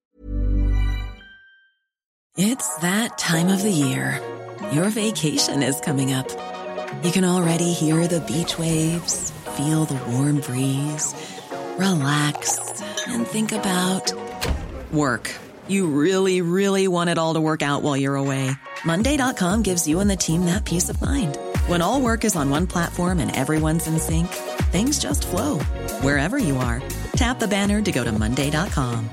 It's that time of the year. Your vacation is coming up. You can already hear the beach waves, feel the warm breeze, relax, and think about work. You really, really want it all to work out while you're away. Monday.com gives you and the team that peace of mind. When all work is on one platform and everyone's in sync, things just flow. Wherever you are, tap the banner to go to Monday.com.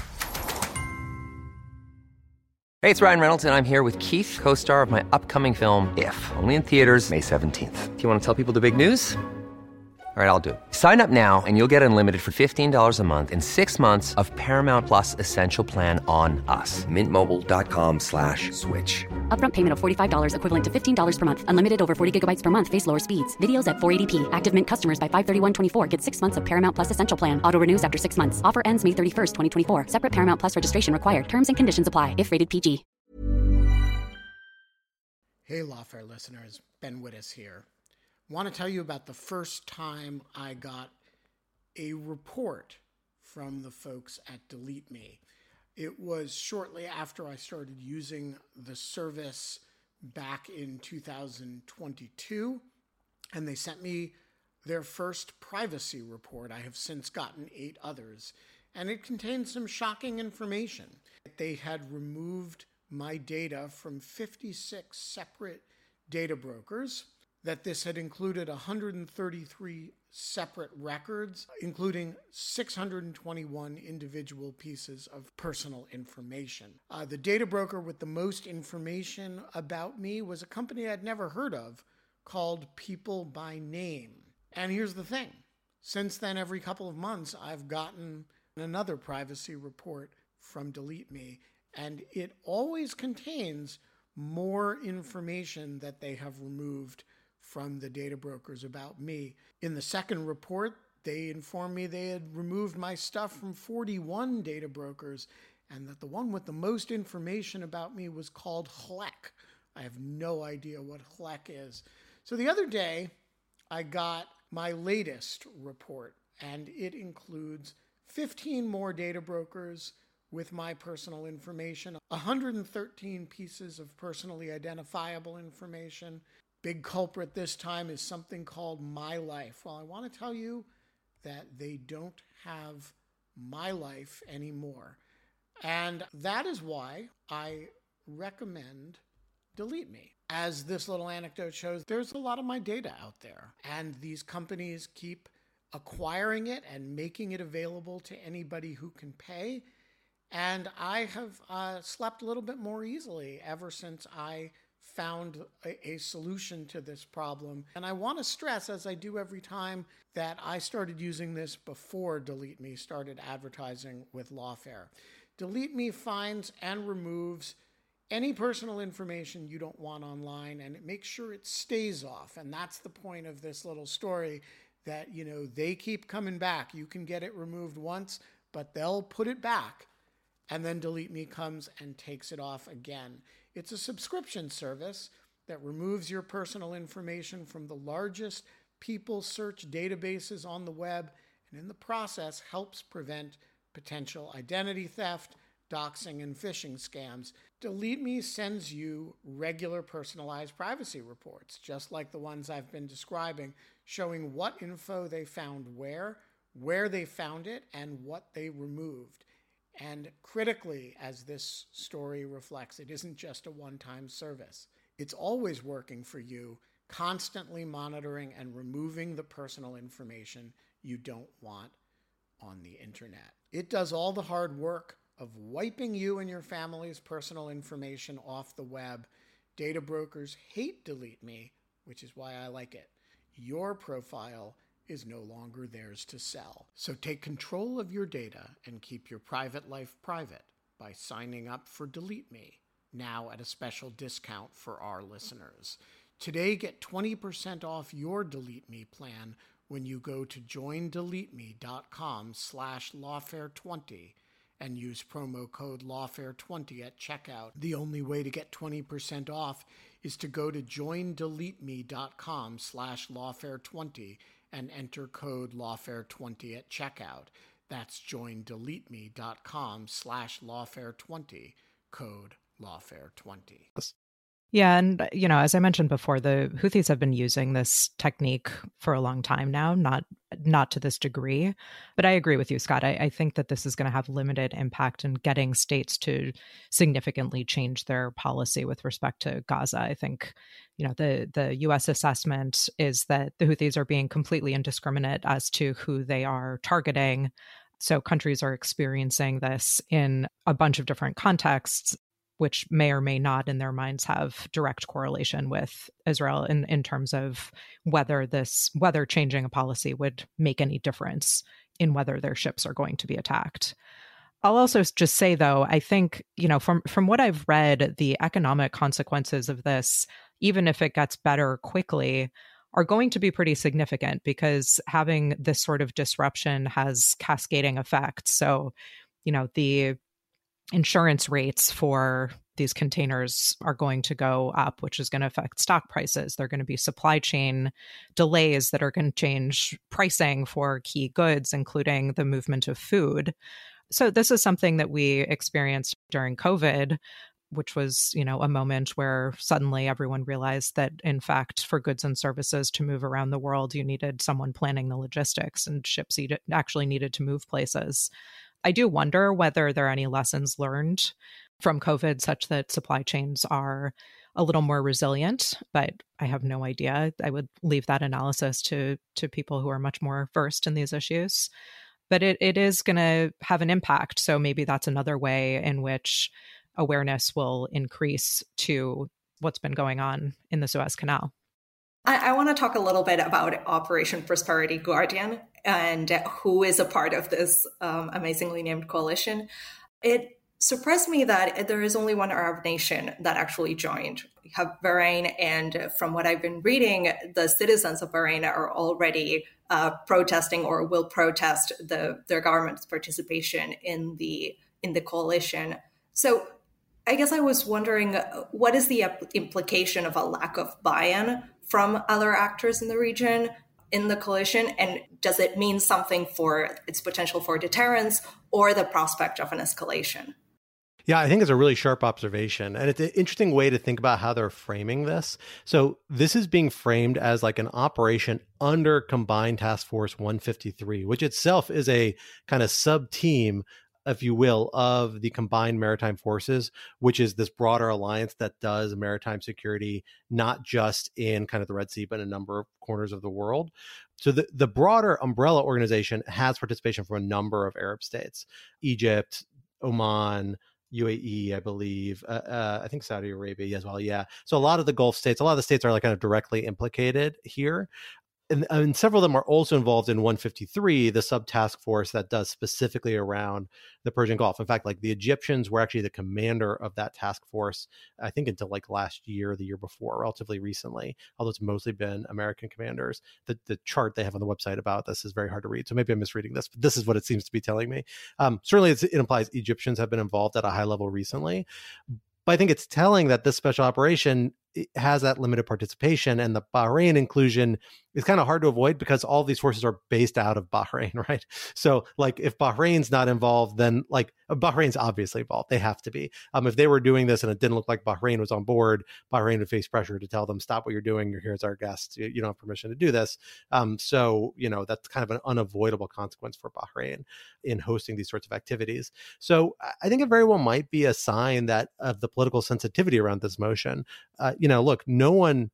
Hey, it's Ryan Reynolds, and I'm here with Keith, co-star of my upcoming film, If, only in theaters May 17th. Do you want to tell people the big news? All right, I'll do it. Sign up now and you'll get unlimited for $15 a month and 6 months of Paramount Plus Essential Plan on us. MintMobile.com/switch. Upfront payment of $45 equivalent to $15 per month. Unlimited over 40 gigabytes per month. Face lower speeds. Videos at 480p. Active Mint customers by 531.24 get 6 months of Paramount Plus Essential Plan. Auto renews after 6 months. Offer ends May 31st, 2024. Separate Paramount Plus registration required. Terms and conditions apply if rated PG. Hey, Lawfare listeners. Ben Wittes here. Want to tell you about the first time I got a report from the folks at Delete Me. It was shortly after I started using the service back in 2022, and they sent me their first privacy report. I have since gotten 8 others, and it contained some shocking information. They had removed my data from 56 separate data brokers, that this had included 133 separate records, including 621 individual pieces of personal information. The data broker with the most information about me was a company I'd never heard of called People by Name. And here's the thing. Since then, every couple of months, I've gotten another privacy report from Delete Me, and it always contains more information that they have removed from the data brokers about me. In the second report, they informed me they had removed my stuff from 41 data brokers, and that the one with the most information about me was called Hlek. I have no idea what Hlek is. So the other day, I got my latest report, and it includes 15 more data brokers with my personal information, 113 pieces of personally identifiable information. Big culprit this time is something called My Life. Well, I want to tell you that they don't have My Life anymore. And that is why I recommend Delete Me. As this little anecdote shows, there's a lot of my data out there, and these companies keep acquiring it and making it available to anybody who can pay. And I have slept a little bit more easily ever since I found a solution to this problem. And I want to stress, as I do every time, that I started using this before Delete Me started advertising with Lawfare. Delete Me finds and removes any personal information you don't want online, and it makes sure it stays off. And that's the point of this little story, that, you know, they keep coming back. You can get it removed once, but they'll put it back. And then Delete Me comes and takes it off again. It's a subscription service that removes your personal information from the largest people search databases on the web, and in the process helps prevent potential identity theft, doxing, and phishing scams. Delete Me sends you regular personalized privacy reports, just like the ones I've been describing, showing what info they found where they found it, and what they removed. And critically, as this story reflects, it isn't just a one-time service. It's always working for you, constantly monitoring and removing the personal information you don't want on the internet. It does all the hard work of wiping you and your family's personal information off the web. Data brokers hate Delete Me, which is why I like it. Your profile is no longer theirs to sell. So take control of your data and keep your private life private by signing up for Delete Me, now at a special discount for our listeners. Today, get 20% off your Delete Me plan when you go to joindeleteme.com/lawfare20 and use promo code lawfare20 at checkout. The only way to get 20% off is to go to joindeleteme.com/lawfare20 and enter code lawfare20 at checkout. That's joindeleteme.com/lawfare20, code lawfare20. Yeah, and as I mentioned before, the Houthis have been using this technique for a long time now, not to this degree. But I agree with you, Scott. I think that this is going to have limited impact in getting states to significantly change their policy with respect to Gaza. I think, the U.S. assessment is that the Houthis are being completely indiscriminate as to who they are targeting. So countries are experiencing this in a bunch of different contexts, which may or may not in their minds have direct correlation with Israel in terms of whether changing a policy would make any difference in whether their ships are going to be attacked. I'll also just say, though, I think, from what I've read, the economic consequences of this, even if it gets better quickly, are going to be pretty significant, because having this sort of disruption has cascading effects. So, the insurance rates for these containers are going to go up, which is going to affect stock prices. There are going to be supply chain delays that are going to change pricing for key goods, including the movement of food. So this is something that we experienced during COVID, which was, a moment where suddenly everyone realized that, in fact, for goods and services to move around the world, you needed someone planning the logistics, and ships actually needed to move places. I do wonder whether there are any lessons learned from COVID such that supply chains are a little more resilient, but I have no idea. I would leave that analysis to people who are much more versed in these issues. But it is going to have an impact. So maybe that's another way in which awareness will increase to what's been going on in the Suez Canal. I want to talk a little bit about Operation Prosperity Guardian and who is a part of this amazingly named coalition. It surprised me that there is only one Arab nation that actually joined. We have Bahrain, and from what I've been reading, the citizens of Bahrain are already protesting or will protest their government's participation in the coalition. So I guess I was wondering, what is the implication of a lack of buy-in from other actors in the region? in the coalition? And does it mean something for its potential for deterrence or the prospect of an escalation? Yeah, I think it's a really sharp observation. And it's an interesting way to think about how they're framing this. So this is being framed as like an operation under Combined Task Force 153, which itself is a kind of sub-team, if you will, of the Combined Maritime Forces, which is this broader alliance that does maritime security, not just in kind of the Red Sea, but in a number of corners of the world. So the broader umbrella organization has participation from a number of Arab states, Egypt, Oman, UAE, I believe, I think Saudi Arabia as well. Yeah. So a lot of the Gulf states, a lot of the states are like kind of directly implicated here. And several of them are also involved in 153, the sub-task force that does specifically around the Persian Gulf. In fact, like the Egyptians were actually the commander of that task force, I think until like last year, the year before, relatively recently, although it's mostly been American commanders. The chart they have on the website about this is very hard to read. So maybe I'm misreading this, but this is what it seems to be telling me. Certainly it implies Egyptians have been involved at a high level recently. But I think it's telling that this special operation has that limited participation, and the Bahrain inclusion is kind of hard to avoid because all these forces are based out of Bahrain, right? So like if Bahrain's not involved, then like Bahrain's obviously involved. They have to be. If they were doing this and it didn't look like Bahrain was on board, Bahrain would face pressure to tell them, stop what you're doing. You're here as our guests. You don't have permission to do this. So, that's kind of an unavoidable consequence for Bahrain in hosting these sorts of activities. So I think it very well might be a sign that of the political sensitivity around this motion. Look, no one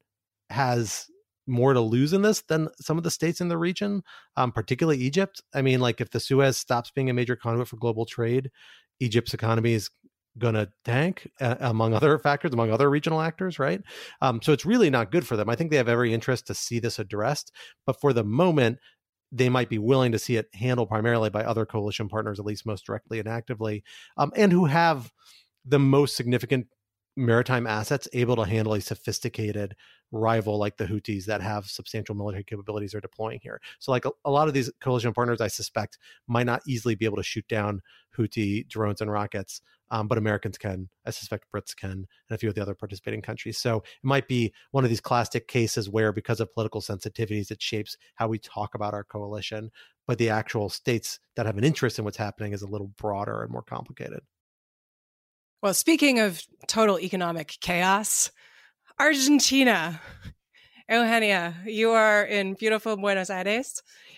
has more to lose in this than some of the states in the region, particularly Egypt. I mean, like if the Suez stops being a major conduit for global trade, Egypt's economy is going to tank, among other factors, among other regional actors, right? So it's really not good for them. I think they have every interest to see this addressed, but for the moment, they might be willing to see it handled primarily by other coalition partners, at least most directly and actively, and who have the most significant maritime assets able to handle a sophisticated rival like the Houthis that have substantial military capabilities are deploying here. So like a lot of these coalition partners, I suspect, might not easily be able to shoot down Houthi drones and rockets, but Americans can. I suspect Brits can, and a few of the other participating countries. So it might be one of these classic cases where, because of political sensitivities, it shapes how we talk about our coalition, but the actual states that have an interest in what's happening is a little broader and more complicated. Well, speaking of total economic chaos, Argentina. Eugenia, you are in beautiful Buenos Aires,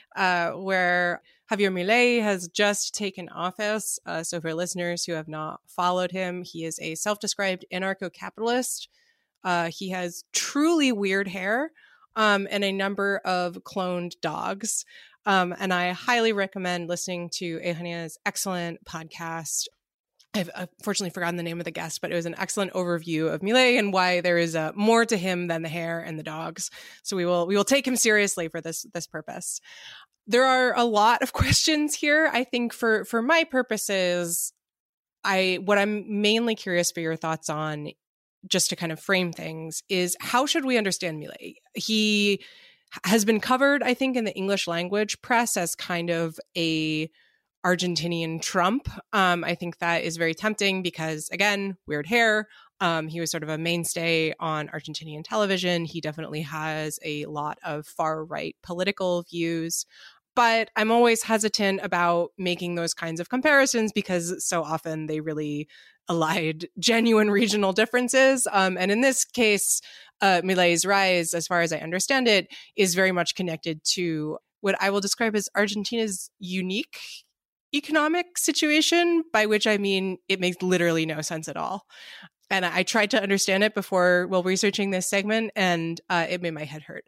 where Javier Milei has just taken office. So for listeners who have not followed him, he is a self-described anarcho-capitalist. He has truly weird hair and a number of cloned dogs. And I highly recommend listening to Eugenia's excellent podcast. I've unfortunately forgotten the name of the guest, but it was an excellent overview of Milei and why there is more to him than the hair and the dogs. So we will take him seriously for this purpose. There are a lot of questions here. I think for my purposes, what I'm mainly curious for your thoughts on, just to kind of frame things, is how should we understand Milei? He has been covered, I think, in the English language press as kind of a Argentinian Trump. I think that is very tempting because, again, weird hair. He was sort of a mainstay on Argentinian television. He definitely has a lot of far-right political views. But I'm always hesitant about making those kinds of comparisons because so often they really elide genuine regional differences. And in this case, Milei's rise, as far as I understand it, is very much connected to what I will describe as Argentina's unique economic situation, by which I mean it makes literally no sense at all. And I tried to understand it while researching this segment, and it made my head hurt.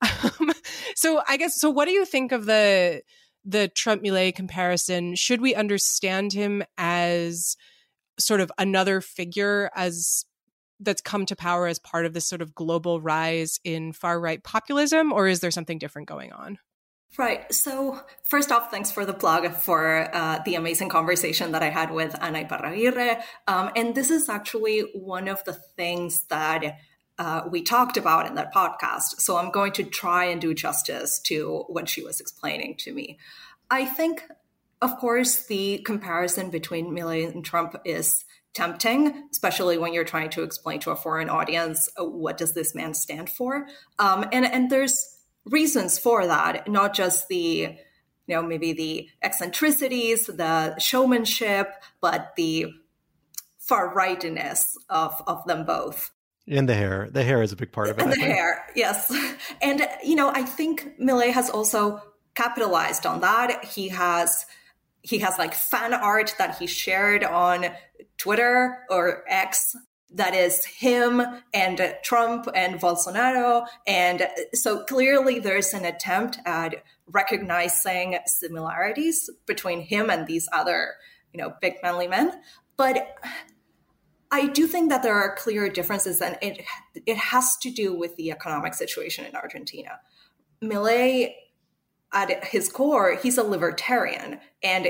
So what do you think of the Trump-Milei comparison? Should we understand him as sort of another figure that's come to power as part of this sort of global rise in far-right populism, or is there something different going on? Right. So first off, thanks for the plug for the amazing conversation that I had with Ana Iparraguirre. And this is actually one of the things that we talked about in that podcast. So I'm going to try and do justice to what she was explaining to me. I think, of course, the comparison between Milei and Trump is tempting, especially when you're trying to explain to a foreign audience, what does this man stand for? And there's reasons for that, not just the, maybe the eccentricities, the showmanship, but the far-rightness of them both. And the hair. The hair is a big part of it. And the hair, yes. And, I think Milei has also capitalized on that. He has like fan art that he shared on Twitter or X that is him and Trump and Bolsonaro. And so clearly there's an attempt at recognizing similarities between him and these other, big manly men. But I do think that there are clear differences, and it has to do with the economic situation in Argentina. Milei, at his core, he's a libertarian, and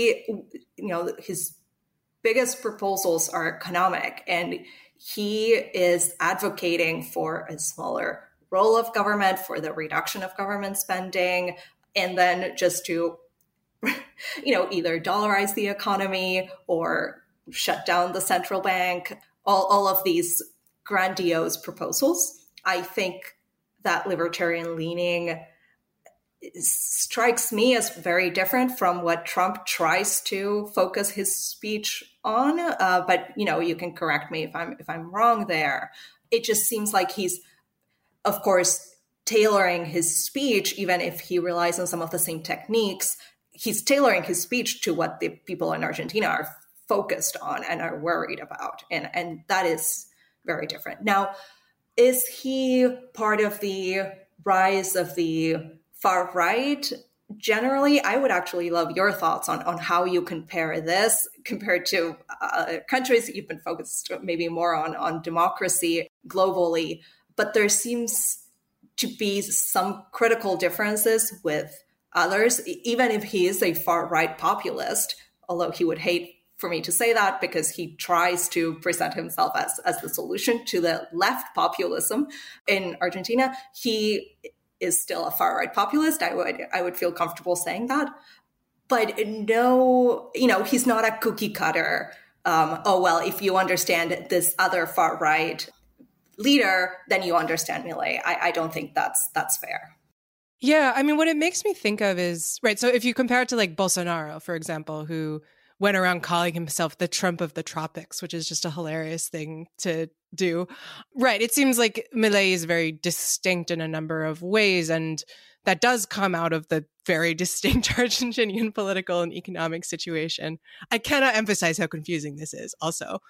his biggest proposals are economic, and he is advocating for a smaller role of government, for the reduction of government spending, and then just to, either dollarize the economy or shut down the central bank, all of these grandiose proposals. I think that libertarian leaning strikes me as very different from what Trump tries to focus his speech on. But, you can correct me if I'm wrong there. It just seems like he's, of course, tailoring his speech, even if he relies on some of the same techniques. He's tailoring his speech to what the people in Argentina are focused on and are worried about. And that is very different. Now, is he part of the rise of the far right? Generally, I would actually love your thoughts on how you compare this compared to countries that you've been focused maybe more on democracy globally. But there seems to be some critical differences with others, even if he is a far right populist, although he would hate for me to say that because he tries to present himself as the solution to the left populism in Argentina. He is still a far right populist. I would feel comfortable saying that. But no, he's not a cookie cutter. If you understand this other far right leader, then you understand Milei. I don't think that's fair. Yeah, I mean, what it makes me think of is, right, so if you compare it to like Bolsonaro, for example, who went around calling himself the Trump of the tropics, which is just a hilarious thing to do. Right. It seems like Milei is very distinct in a number of ways, and that does come out of the very distinct Argentinian political and economic situation. I cannot emphasize how confusing this is also.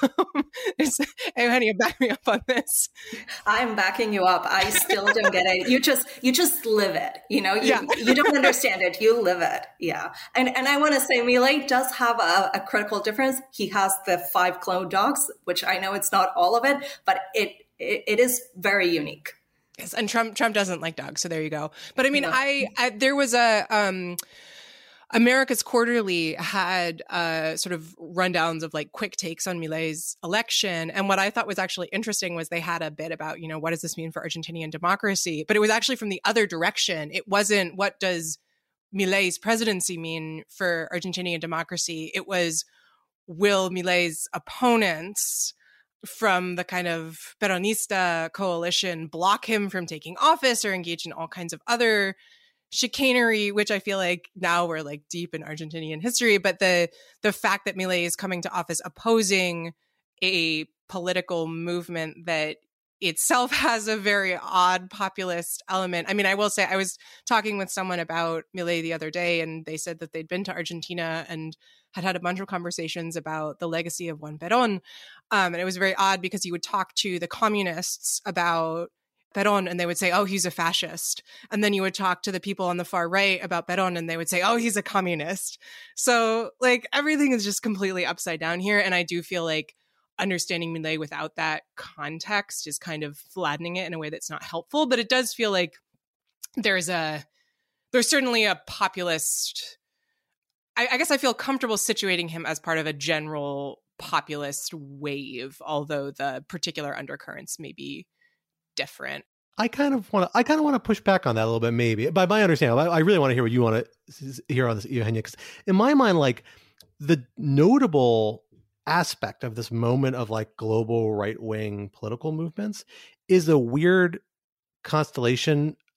Eugenia, back me up on this. I'm backing you up. I still don't get it. You just live it. You don't understand it. You live it. Yeah. And I want to say Milei does have a critical difference. He has the 5 clone dogs, which I know it's not all of it, but it is very unique. Yes, and Trump doesn't like dogs, so there you go. But I mean, no. There was a America's Quarterly had sort of rundowns of like quick takes on Milei's election, and what I thought was actually interesting was they had a bit about what does this mean for Argentinian democracy, but it was actually from the other direction. It wasn't what does Milei's presidency mean for Argentinian democracy. It was, will Milei's opponents from the kind of Peronista coalition block him from taking office or engage in all kinds of other chicanery, which I feel like now we're like deep in Argentinian history. But the fact that Milei is coming to office opposing a political movement that itself has a very odd populist element. I mean, I will say I was talking with someone about Milei the other day, and they said that they'd been to Argentina and had a bunch of conversations about the legacy of Juan Perón. And it was very odd because you would talk to the communists about Perón and they would say, oh, he's a fascist. And then you would talk to the people on the far right about Perón and they would say, oh, he's a communist. So like everything is just completely upside down here. And I do feel like understanding Milei without that context is kind of flattening it in a way that's not helpful. But it does feel like there's certainly a populist. I guess I feel comfortable situating him as part of a general populist wave, although the particular undercurrents may be different. I kind of want to push back on that a little bit, maybe. By my understanding, I really want to hear what you want to hear on this, Eugenia, because in my mind, like the notable aspect of this moment of like global right-wing political movements is a weird constellation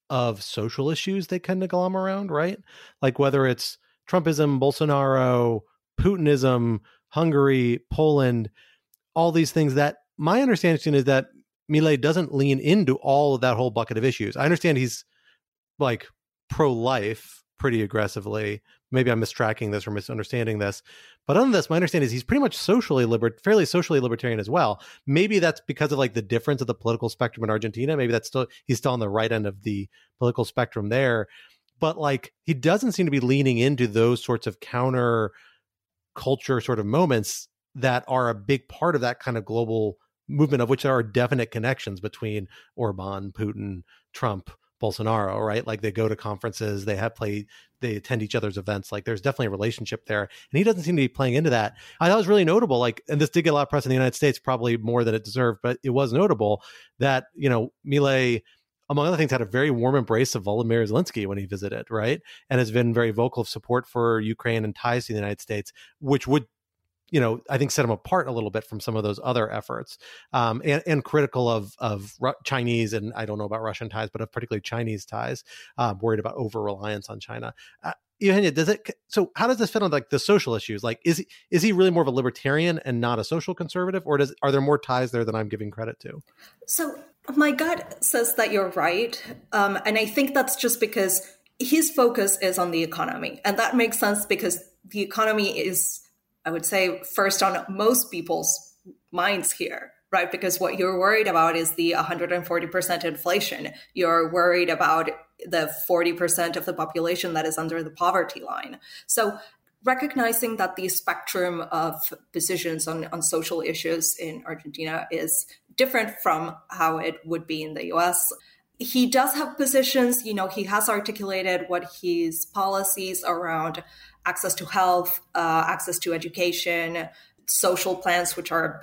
of social issues they kind of glom around, right? Like whether it's Trumpism, Bolsonaro, Putinism, Hungary, Poland, all these things, that my understanding is that Milei doesn't lean into all of that whole bucket of issues. I understand he's like pro-life pretty aggressively. Maybe I'm mistracking this or misunderstanding this. But other than this, my understanding is he's pretty much fairly socially libertarian as well. Maybe that's because of like the difference of the political spectrum in Argentina. Maybe he's still on the right end of the political spectrum there. But like he doesn't seem to be leaning into those sorts of counter culture sort of moments that are a big part of that kind of global movement, of which there are definite connections between Orban, Putin, Trump, Bolsonaro, right? Like they go to conferences, they attend each other's events. Like there's definitely a relationship there. And he doesn't seem to be playing into that. I thought it was really notable, like, and this did get a lot of press in the United States, probably more than it deserved, but it was notable that, you know, Milei, among other things, had a very warm embrace of Volodymyr Zelensky when he visited, right? And has been very vocal of support for Ukraine and ties to the United States, which would, you know, I think set him apart a little bit from some of those other efforts, and critical of Chinese, and I don't know about Russian ties, but of particularly Chinese ties, worried about over-reliance on China. Eugenia, so how does this fit on like the social issues? Like, is he really more of a libertarian and not a social conservative, or are there more ties there than I'm giving credit to? So my gut says that you're right. And I think that's just because his focus is on the economy. And that makes sense because the economy is, I would say, first on most people's minds here, right? Because what you're worried about is the 140% inflation. You're worried about the 40% of the population that is under the poverty line. So recognizing that the spectrum of positions on social issues in Argentina is different from how it would be in the US. He does have positions, you know, he has articulated what his policies around access to health, access to education, social plans, which are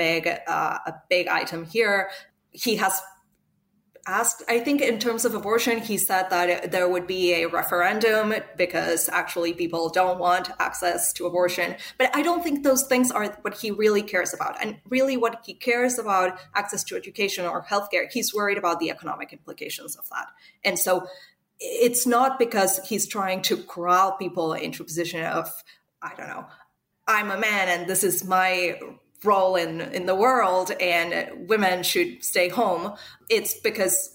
a big item here. He has asked, I think in terms of abortion, he said that there would be a referendum because actually people don't want access to abortion. But I don't think those things are what he really cares about. And really what he cares about, access to education or healthcare, he's worried about the economic implications of that. And so it's not because he's trying to corral people into a position of, I don't know, I'm a man and this is my role in the world and women should stay home. It's because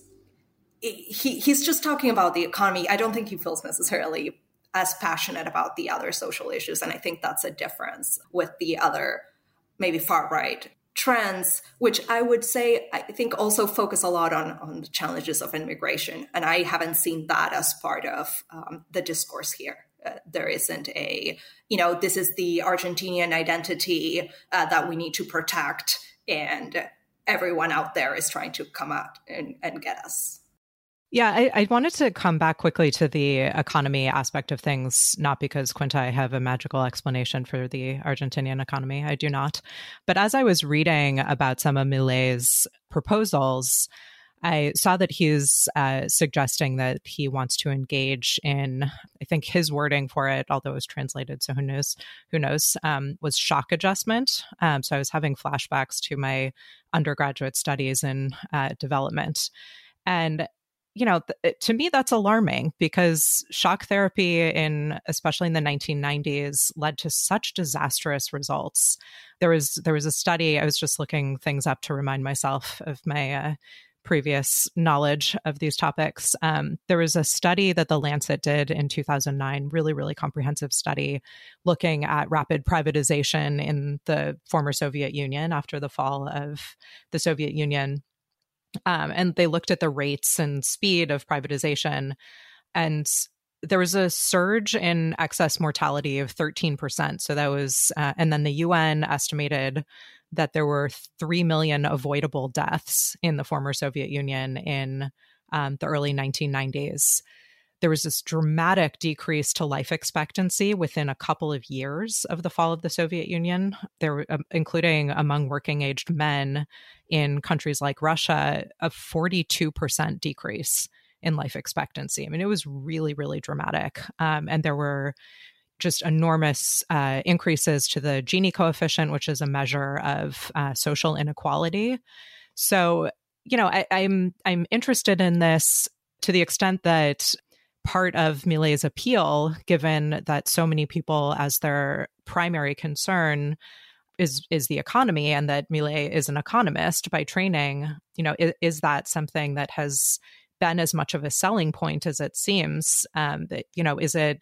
he's just talking about the economy. I don't think he feels necessarily as passionate about the other social issues. And I think that's a difference with the other maybe far right trends, which I would say, I think also focus a lot on the challenges of immigration. And I haven't seen that as part of the discourse here. There isn't this is the Argentinian identity that we need to protect, and everyone out there is trying to come out and get us. Yeah, I wanted to come back quickly to the economy aspect of things, not because, Quinta, I have a magical explanation for the Argentinian economy. I do not. But as I was reading about some of Milei's proposals, I saw that he's suggesting that he wants to engage in, I think his wording for it, although it was translated, so who knows, was shock adjustment. So I was having flashbacks to my undergraduate studies in development. And, you know, to me, that's alarming because shock therapy especially in the 1990s, led to such disastrous results. There was a study, I was just looking things up to remind myself of my previous knowledge of these topics. There was a study that the Lancet did in 2009, really, really comprehensive study looking at rapid privatization in the former Soviet Union after the fall of the Soviet Union. And they looked at the rates and speed of privatization. And there was a surge in excess mortality of 13%. So that was, and then the UN estimated that there were 3 million avoidable deaths in the former Soviet Union in the early 1990s. There was this dramatic decrease to life expectancy within a couple of years of the fall of the Soviet Union, there, including among working-aged men in countries like Russia, a 42% decrease in life expectancy. I mean, it was really, really dramatic. And there were just enormous increases to the Gini coefficient, which is a measure of social inequality. So, you know, I'm interested in this to the extent that part of Milei's appeal, given that so many people as their primary concern is the economy, and that Milei is an economist by training, is that something that has been as much of a selling point as it seems? That, is it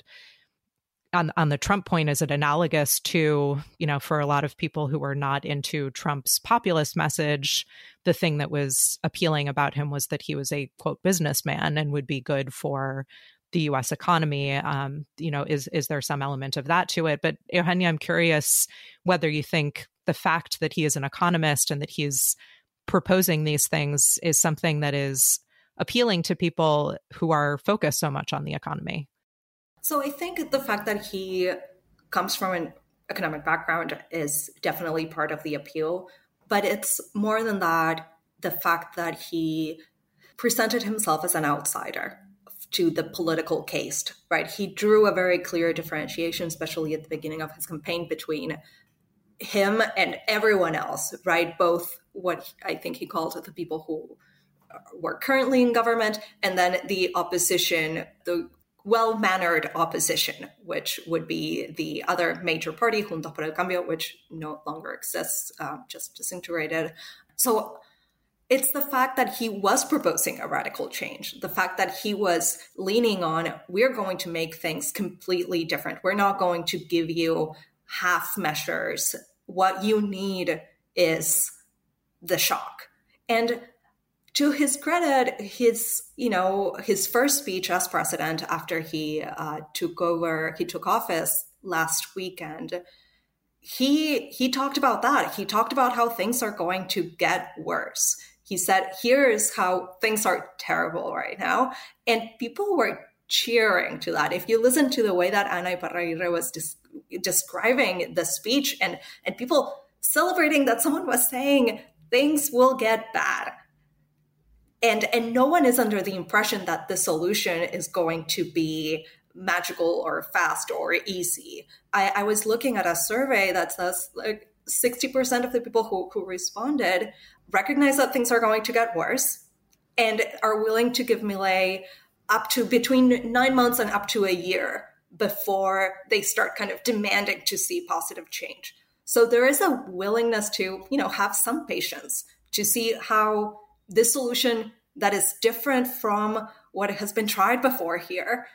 on the Trump point, is it analogous to, for a lot of people who were not into Trump's populist message, the thing that was appealing about him was that he was a, quote, businessman and would be good for the U.S. economy? Is there some element of that to it? But Eugenia, I'm curious whether you think the fact that he is an economist and that he's proposing these things is something that is appealing to people who are focused so much on the economy. So I think the fact that he comes from an economic background is definitely part of the appeal, but it's more than that, the fact that he presented himself as an outsider to the political case, right? He drew a very clear differentiation, especially at the beginning of his campaign, between him and everyone else, right? Both what I think he called the people who were currently in government, and then the opposition, the well-mannered opposition, which would be the other major party, Juntos por el Cambio, which no longer exists, just disintegrated. So it's the fact that he was proposing a radical change, the fact that he was leaning on, we're going to make things completely different. We're not going to give you half measures. What you need is the shock. And to his credit, his first speech as president after he took office last weekend, he talked about that. He talked about how things are going to get worse. He said, here's how things are terrible right now. And people were cheering to that. If you listen to the way that Ana Iparraguirre was describing the speech and people celebrating that someone was saying things will get bad. And no one is under the impression that the solution is going to be magical or fast or easy. I was looking at a survey that says like 60% of the people who responded recognize that things are going to get worse and are willing to give Milei up to between 9 months and up to a year before they start kind of demanding to see positive change. So there is a willingness to, have some patience to see how this solution that is different from what has been tried before here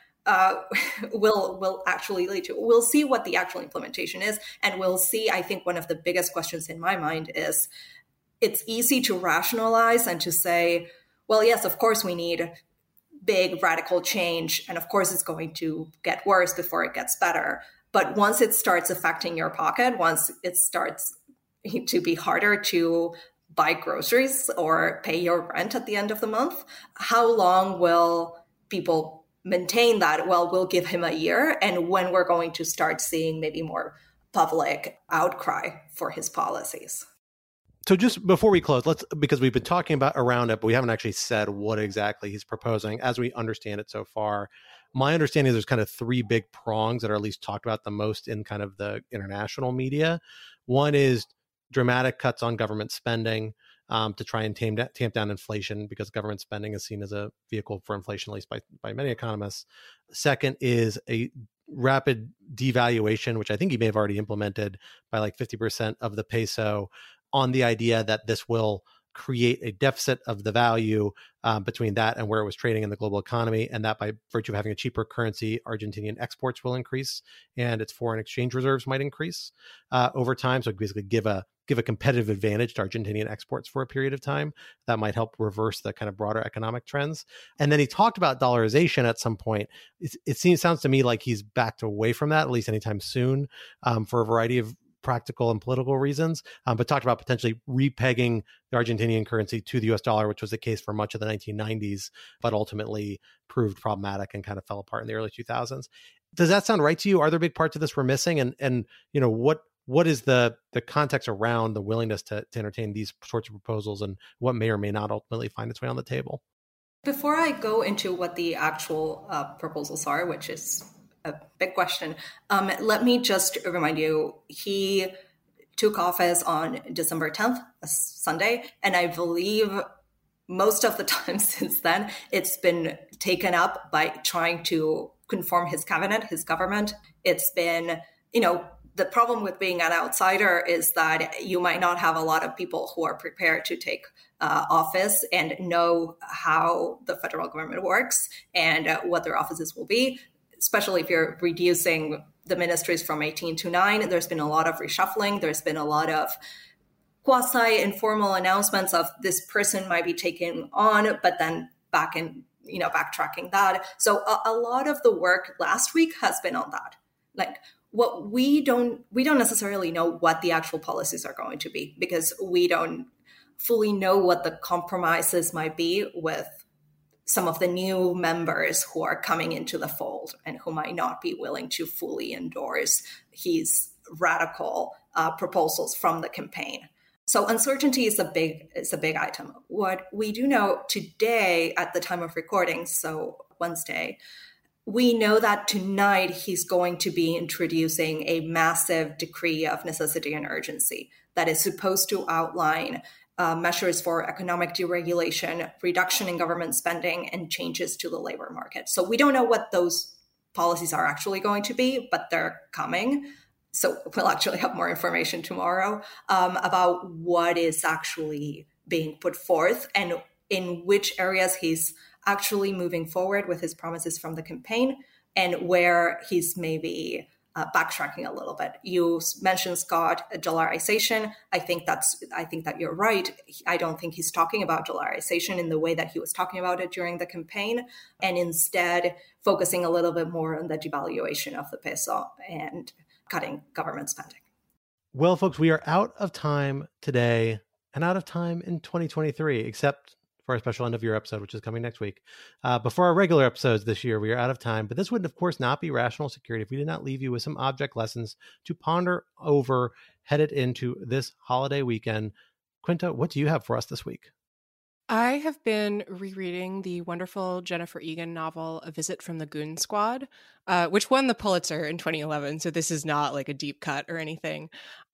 will actually lead to. We'll see what the actual implementation is. And we'll see, I think one of the biggest questions in my mind is, it's easy to rationalize and to say, well, yes, of course we need big radical change. And of course it's going to get worse before it gets better. But once it starts affecting your pocket, once it starts to be harder to buy groceries or pay your rent at the end of the month, how long will people maintain that? Well, we'll give him a year. And when we're going to start seeing maybe more public outcry for his policies. So just before we close, because we've been talking about a roundup, but we haven't actually said what exactly he's proposing as we understand it so far. My understanding is there's kind of three big prongs that are at least talked about the most in kind of the international media. One is dramatic cuts on government spending to try and tamp down inflation, because government spending is seen as a vehicle for inflation, at least by many economists. Second is a rapid devaluation, which I think he may have already implemented, by like 50% of the peso, on the idea that this will create a deficit of the value between that and where it was trading in the global economy, and that by virtue of having a cheaper currency, Argentinian exports will increase and its foreign exchange reserves might increase over time. So basically give a competitive advantage to Argentinian exports for a period of time. That might help reverse the kind of broader economic trends. And then he talked about dollarization at some point. Sounds to me like he's backed away from that, at least anytime soon, for a variety of practical and political reasons, but talked about potentially repegging the Argentinian currency to the US dollar, which was the case for much of the 1990s, but ultimately proved problematic and kind of fell apart in the early 2000s. Does that sound right to you? Are there big parts of this we're missing? And what is the context around the willingness to entertain these sorts of proposals, and what may or may not ultimately find its way on the table? Before I go into what the actual proposals are, which is a big question, let me just remind you, he took office on December 10th, a Sunday, and I believe most of the time since then, it's been taken up by trying to conform his cabinet, his government. It's been, the problem with being an outsider is that you might not have a lot of people who are prepared to take office and know how the federal government works and what their offices will be, especially if you're reducing the ministries from 18 to 9. There's been a lot of reshuffling. There's been a lot of quasi-informal announcements of this person might be taken on, but then backtracking that. So a lot of the work last week has been on that. Like, what we don't necessarily know what the actual policies are going to be, because we don't fully know what the compromises might be with some of the new members who are coming into the fold and who might not be willing to fully endorse his radical proposals from the campaign. So uncertainty is a big item. What we do know today at the time of recording, so Wednesday, we know that tonight he's going to be introducing a massive decree of necessity and urgency that is supposed to outline measures for economic deregulation, reduction in government spending, and changes to the labor market. So we don't know what those policies are actually going to be, but they're coming. So we'll actually have more information tomorrow about what is actually being put forth and in which areas he's actually moving forward with his promises from the campaign and where he's maybe backtracking a little bit. You mentioned, Scott, dollarization. I think that you're right. I don't think he's talking about dollarization in the way that he was talking about it during the campaign, and instead focusing a little bit more on the devaluation of the peso and cutting government spending. Well, folks, we are out of time today and out of time in 2023, except for our special end of year episode, which is coming next week. But for our regular episodes this year, we are out of time. But this would, of course, not be Rational Security if we did not leave you with some object lessons to ponder over headed into this holiday weekend. Quinta, what do you have for us this week? I have been rereading the wonderful Jennifer Egan novel, A Visit from the Goon Squad, which won the Pulitzer in 2011. So this is not like a deep cut or anything,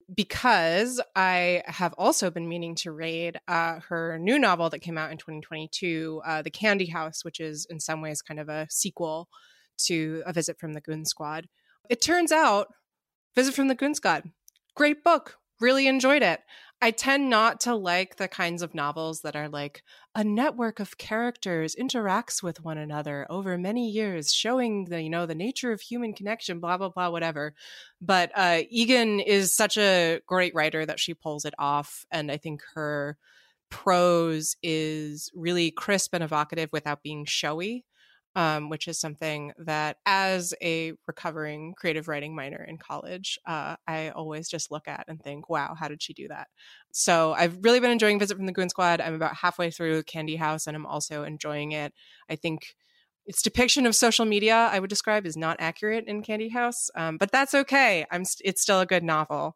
because I have also been meaning to read her new novel that came out in 2022, The Candy House, which is in some ways kind of a sequel to A Visit from the Goon Squad. It turns out, Visit from the Goon Squad, great book. Really enjoyed it. I tend not to like the kinds of novels that are like a network of characters interacts with one another over many years, showing the nature of human connection, blah, blah, blah, whatever. But Egan is such a great writer that she pulls it off. And I think her prose is really crisp and evocative without being showy. Which is something that, as a recovering creative writing minor in college, I always just look at and think, wow, how did she do that? So I've really been enjoying Visit from the Goon Squad. I'm about halfway through Candy House, and I'm also enjoying it. I think its depiction of social media, I would describe, is not accurate in Candy House, but that's okay. It's still a good novel.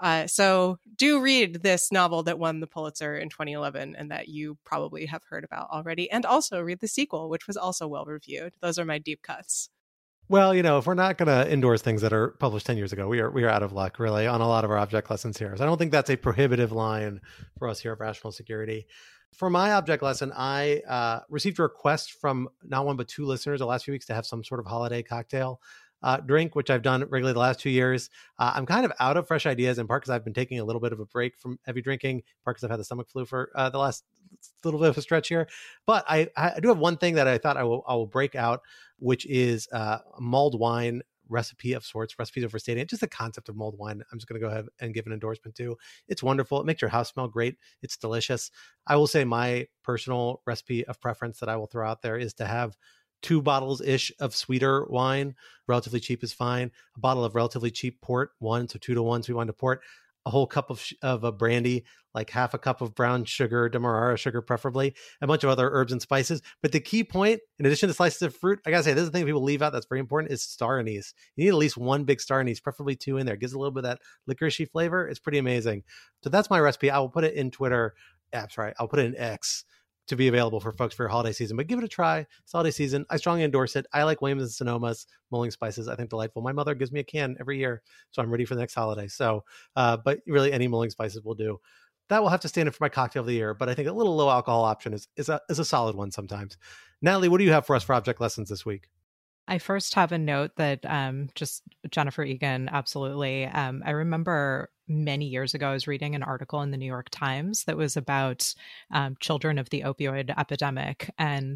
So do read this novel that won the Pulitzer in 2011 and that you probably have heard about already. And also read the sequel, which was also well reviewed. Those are my deep cuts. Well, if we're not going to endorse things that are published 10 years ago, we are out of luck, really, on a lot of our object lessons here. So I don't think that's a prohibitive line for us here at Rational Security. For my object lesson, I received a request from not one but two listeners the last few weeks to have some sort of holiday cocktail drink, which I've done regularly the last 2 years. I'm kind of out of fresh ideas, in part because I've been taking a little bit of a break from heavy drinking, in part because I've had the stomach flu for the last little bit of a stretch here. But I do have one thing that I thought I will break out, which is a mulled wine recipe of sorts, recipes overstating it. Just the concept of mulled wine, I'm just going to go ahead and give an endorsement to. It's wonderful. It makes your house smell great. It's delicious. I will say my personal recipe of preference that I will throw out there is to have 2 bottles-ish of sweeter wine. Relatively cheap is fine. A bottle of relatively cheap port, 1, so 2 to 1, so we want to port. A whole cup of a brandy, like half a cup of brown sugar, Demerara sugar preferably, a bunch of other herbs and spices. But the key point, in addition to slices of fruit, I gotta say, this is the thing people leave out that's very important, is star anise. You need at least 1 big star anise, preferably 2 in there. It gives a little bit of that licoricey flavor. It's pretty amazing. So that's my recipe. I will put it in Twitter. I'll put it in X to be available for folks for your holiday season, but give it a try. It's holiday season. I strongly endorse it. I like Williams and Sonoma's mulling spices. I think delightful. My mother gives me a can every year, so I'm ready for the next holiday. So, but really any mulling spices will do. that will have to stand in for my cocktail of the year. But I think a little low alcohol option is a solid one sometimes. Natalie, what do you have for us for object lessons this week? I first have a note that just Jennifer Egan, absolutely. I remember many years ago, I was reading an article in the New York Times that was about children of the opioid epidemic. And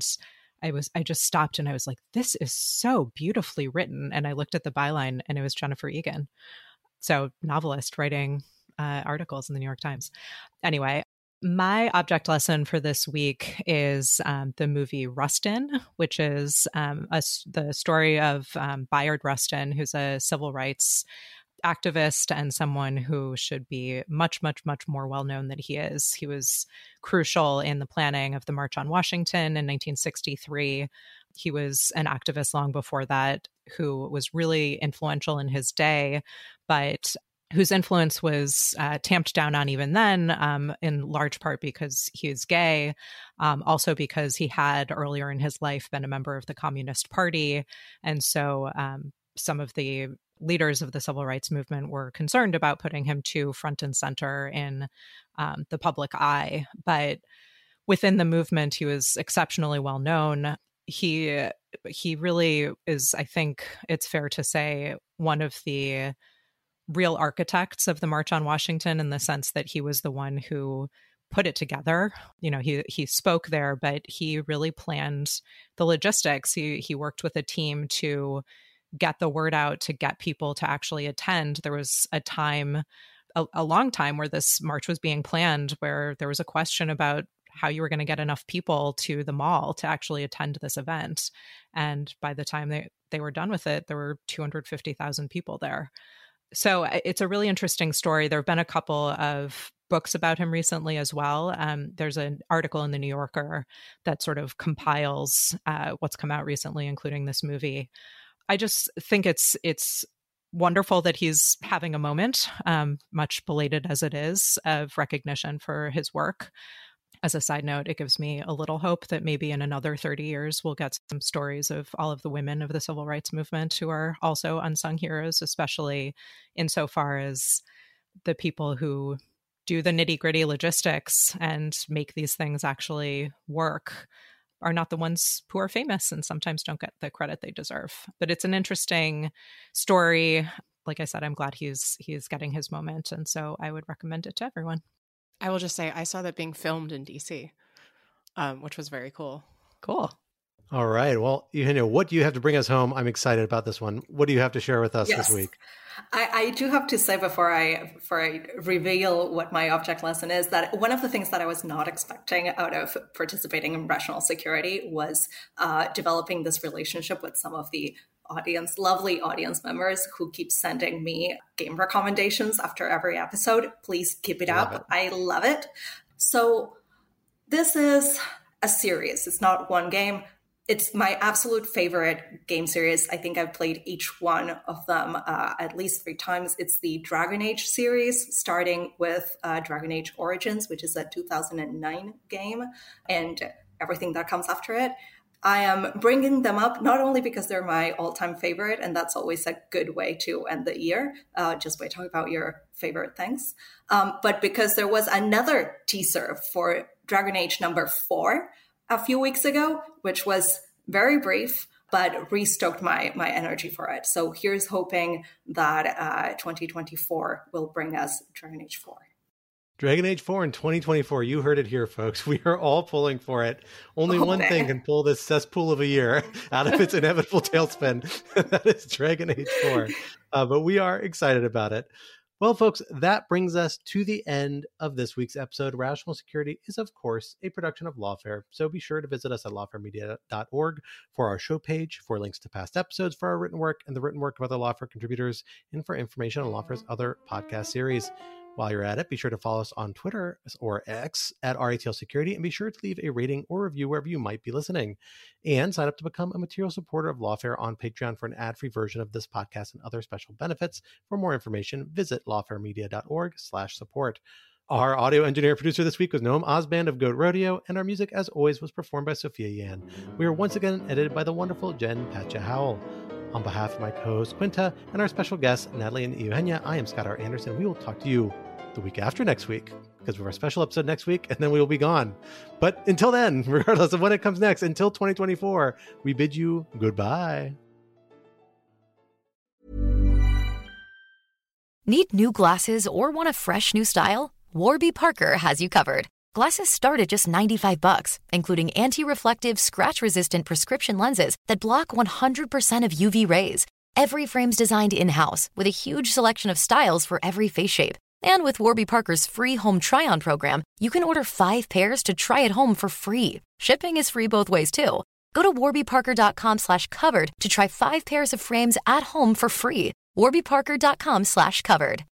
I just stopped and I was like, this is so beautifully written. And I looked at the byline and it was Jennifer Egan. So novelist writing articles in the New York Times. Anyway, my object lesson for this week is the movie Rustin, which is the story of Bayard Rustin, who's a civil rights activist and someone who should be much, much, much more well-known than he is. He was crucial in the planning of the March on Washington in 1963. He was an activist long before that who was really influential in his day, but whose influence was tamped down on even then, in large part because he is gay, also because he had earlier in his life been a member of the Communist Party. And so some of the leaders of the civil rights movement were concerned about putting him too front and center in the public eye. But within the movement, he was exceptionally well known. He really is, I think it's fair to say, one of the real architects of the March on Washington, in the sense that he was the one who put it together. You know, he spoke there, but he really planned the logistics. He worked with a team to get the word out, to get people to actually attend. There was a time, a long time, where this march was being planned, where there was a question about how you were going to get enough people to the mall to actually attend this event. And by the time they were done with it, there were 250,000 people there. So it's a really interesting story. There have been a couple of books about him recently as well. There's an article in the New Yorker that sort of compiles what's come out recently, including this movie. I just think it's wonderful that he's having a moment, much belated as it is, of recognition for his work. As a side note, it gives me a little hope that maybe in another 30 years, we'll get some stories of all of the women of the civil rights movement who are also unsung heroes, especially insofar as the people who do the nitty-gritty logistics and make these things actually work are not the ones who are famous and sometimes don't get the credit they deserve. But it's an interesting story. Like I said, I'm glad he's getting his moment. And so I would recommend it to everyone. I will just say I saw that being filmed in DC, which was very cool. Cool. All right. Well, Eugenia, what do you have to bring us home? I'm excited about this one. What do you have to share with us this week? I do have to say before I reveal what my object lesson is, that one of the things that I was not expecting out of participating in Rational Security was developing this relationship with some of the lovely audience members who keep sending me game recommendations after every episode. Please keep it up. I love it. So this is a series. It's not one game. It's my absolute favorite game series. I think I've played each one of them at least 3 times. It's the Dragon Age series, starting with Dragon Age Origins, which is a 2009 game, and everything that comes after it. I am bringing them up not only because they're my all-time favorite, and that's always a good way to end the year, just by talking about your favorite things, but because there was another teaser for Dragon Age number 4 a few weeks ago, which was very brief, but restoked my energy for it. So here's hoping that 2024 will bring us Dragon Age 4. Dragon Age 4 in 2024. You heard it here, folks. We are all pulling for it. Only one thing can pull this cesspool of a year out of its inevitable tailspin. That is Dragon Age 4. But we are excited about it. Well, folks, that brings us to the end of this week's episode. Rational Security is, of course, a production of Lawfare, so be sure to visit us at lawfaremedia.org for our show page, for links to past episodes, for our written work, and the written work of other Lawfare contributors, and for information on Lawfare's other podcast series. While you're at it, be sure to follow us on Twitter or X at RATL Security, and be sure to leave a rating or review wherever you might be listening. And sign up to become a material supporter of Lawfare on Patreon for an ad-free version of this podcast and other special benefits. For more information, visit lawfaremedia.org/support. Our audio engineer and producer this week was Noam Osband of Goat Rodeo, and our music, as always, was performed by Sophia Yan. We are once again edited by the wonderful Jen Patja Howell. On behalf of my co-host Quinta and our special guests, Natalie and Eugenia, I am Scott R. Anderson. We will talk to you the week after next week, because we have our special episode next week, and then we will be gone. But until then, regardless of when it comes next, until 2024, we bid you goodbye. Need new glasses or want a fresh new style? Warby Parker has you covered. Glasses start at just $95, including anti-reflective, scratch-resistant prescription lenses that block 100% of UV rays. Every frame's designed in-house with a huge selection of styles for every face shape. And with Warby Parker's free home try-on program, you can order 5 pairs to try at home for free. Shipping is free both ways, too. Go to warbyparker.com/covered to try 5 pairs of frames at home for free. warbyparker.com/covered.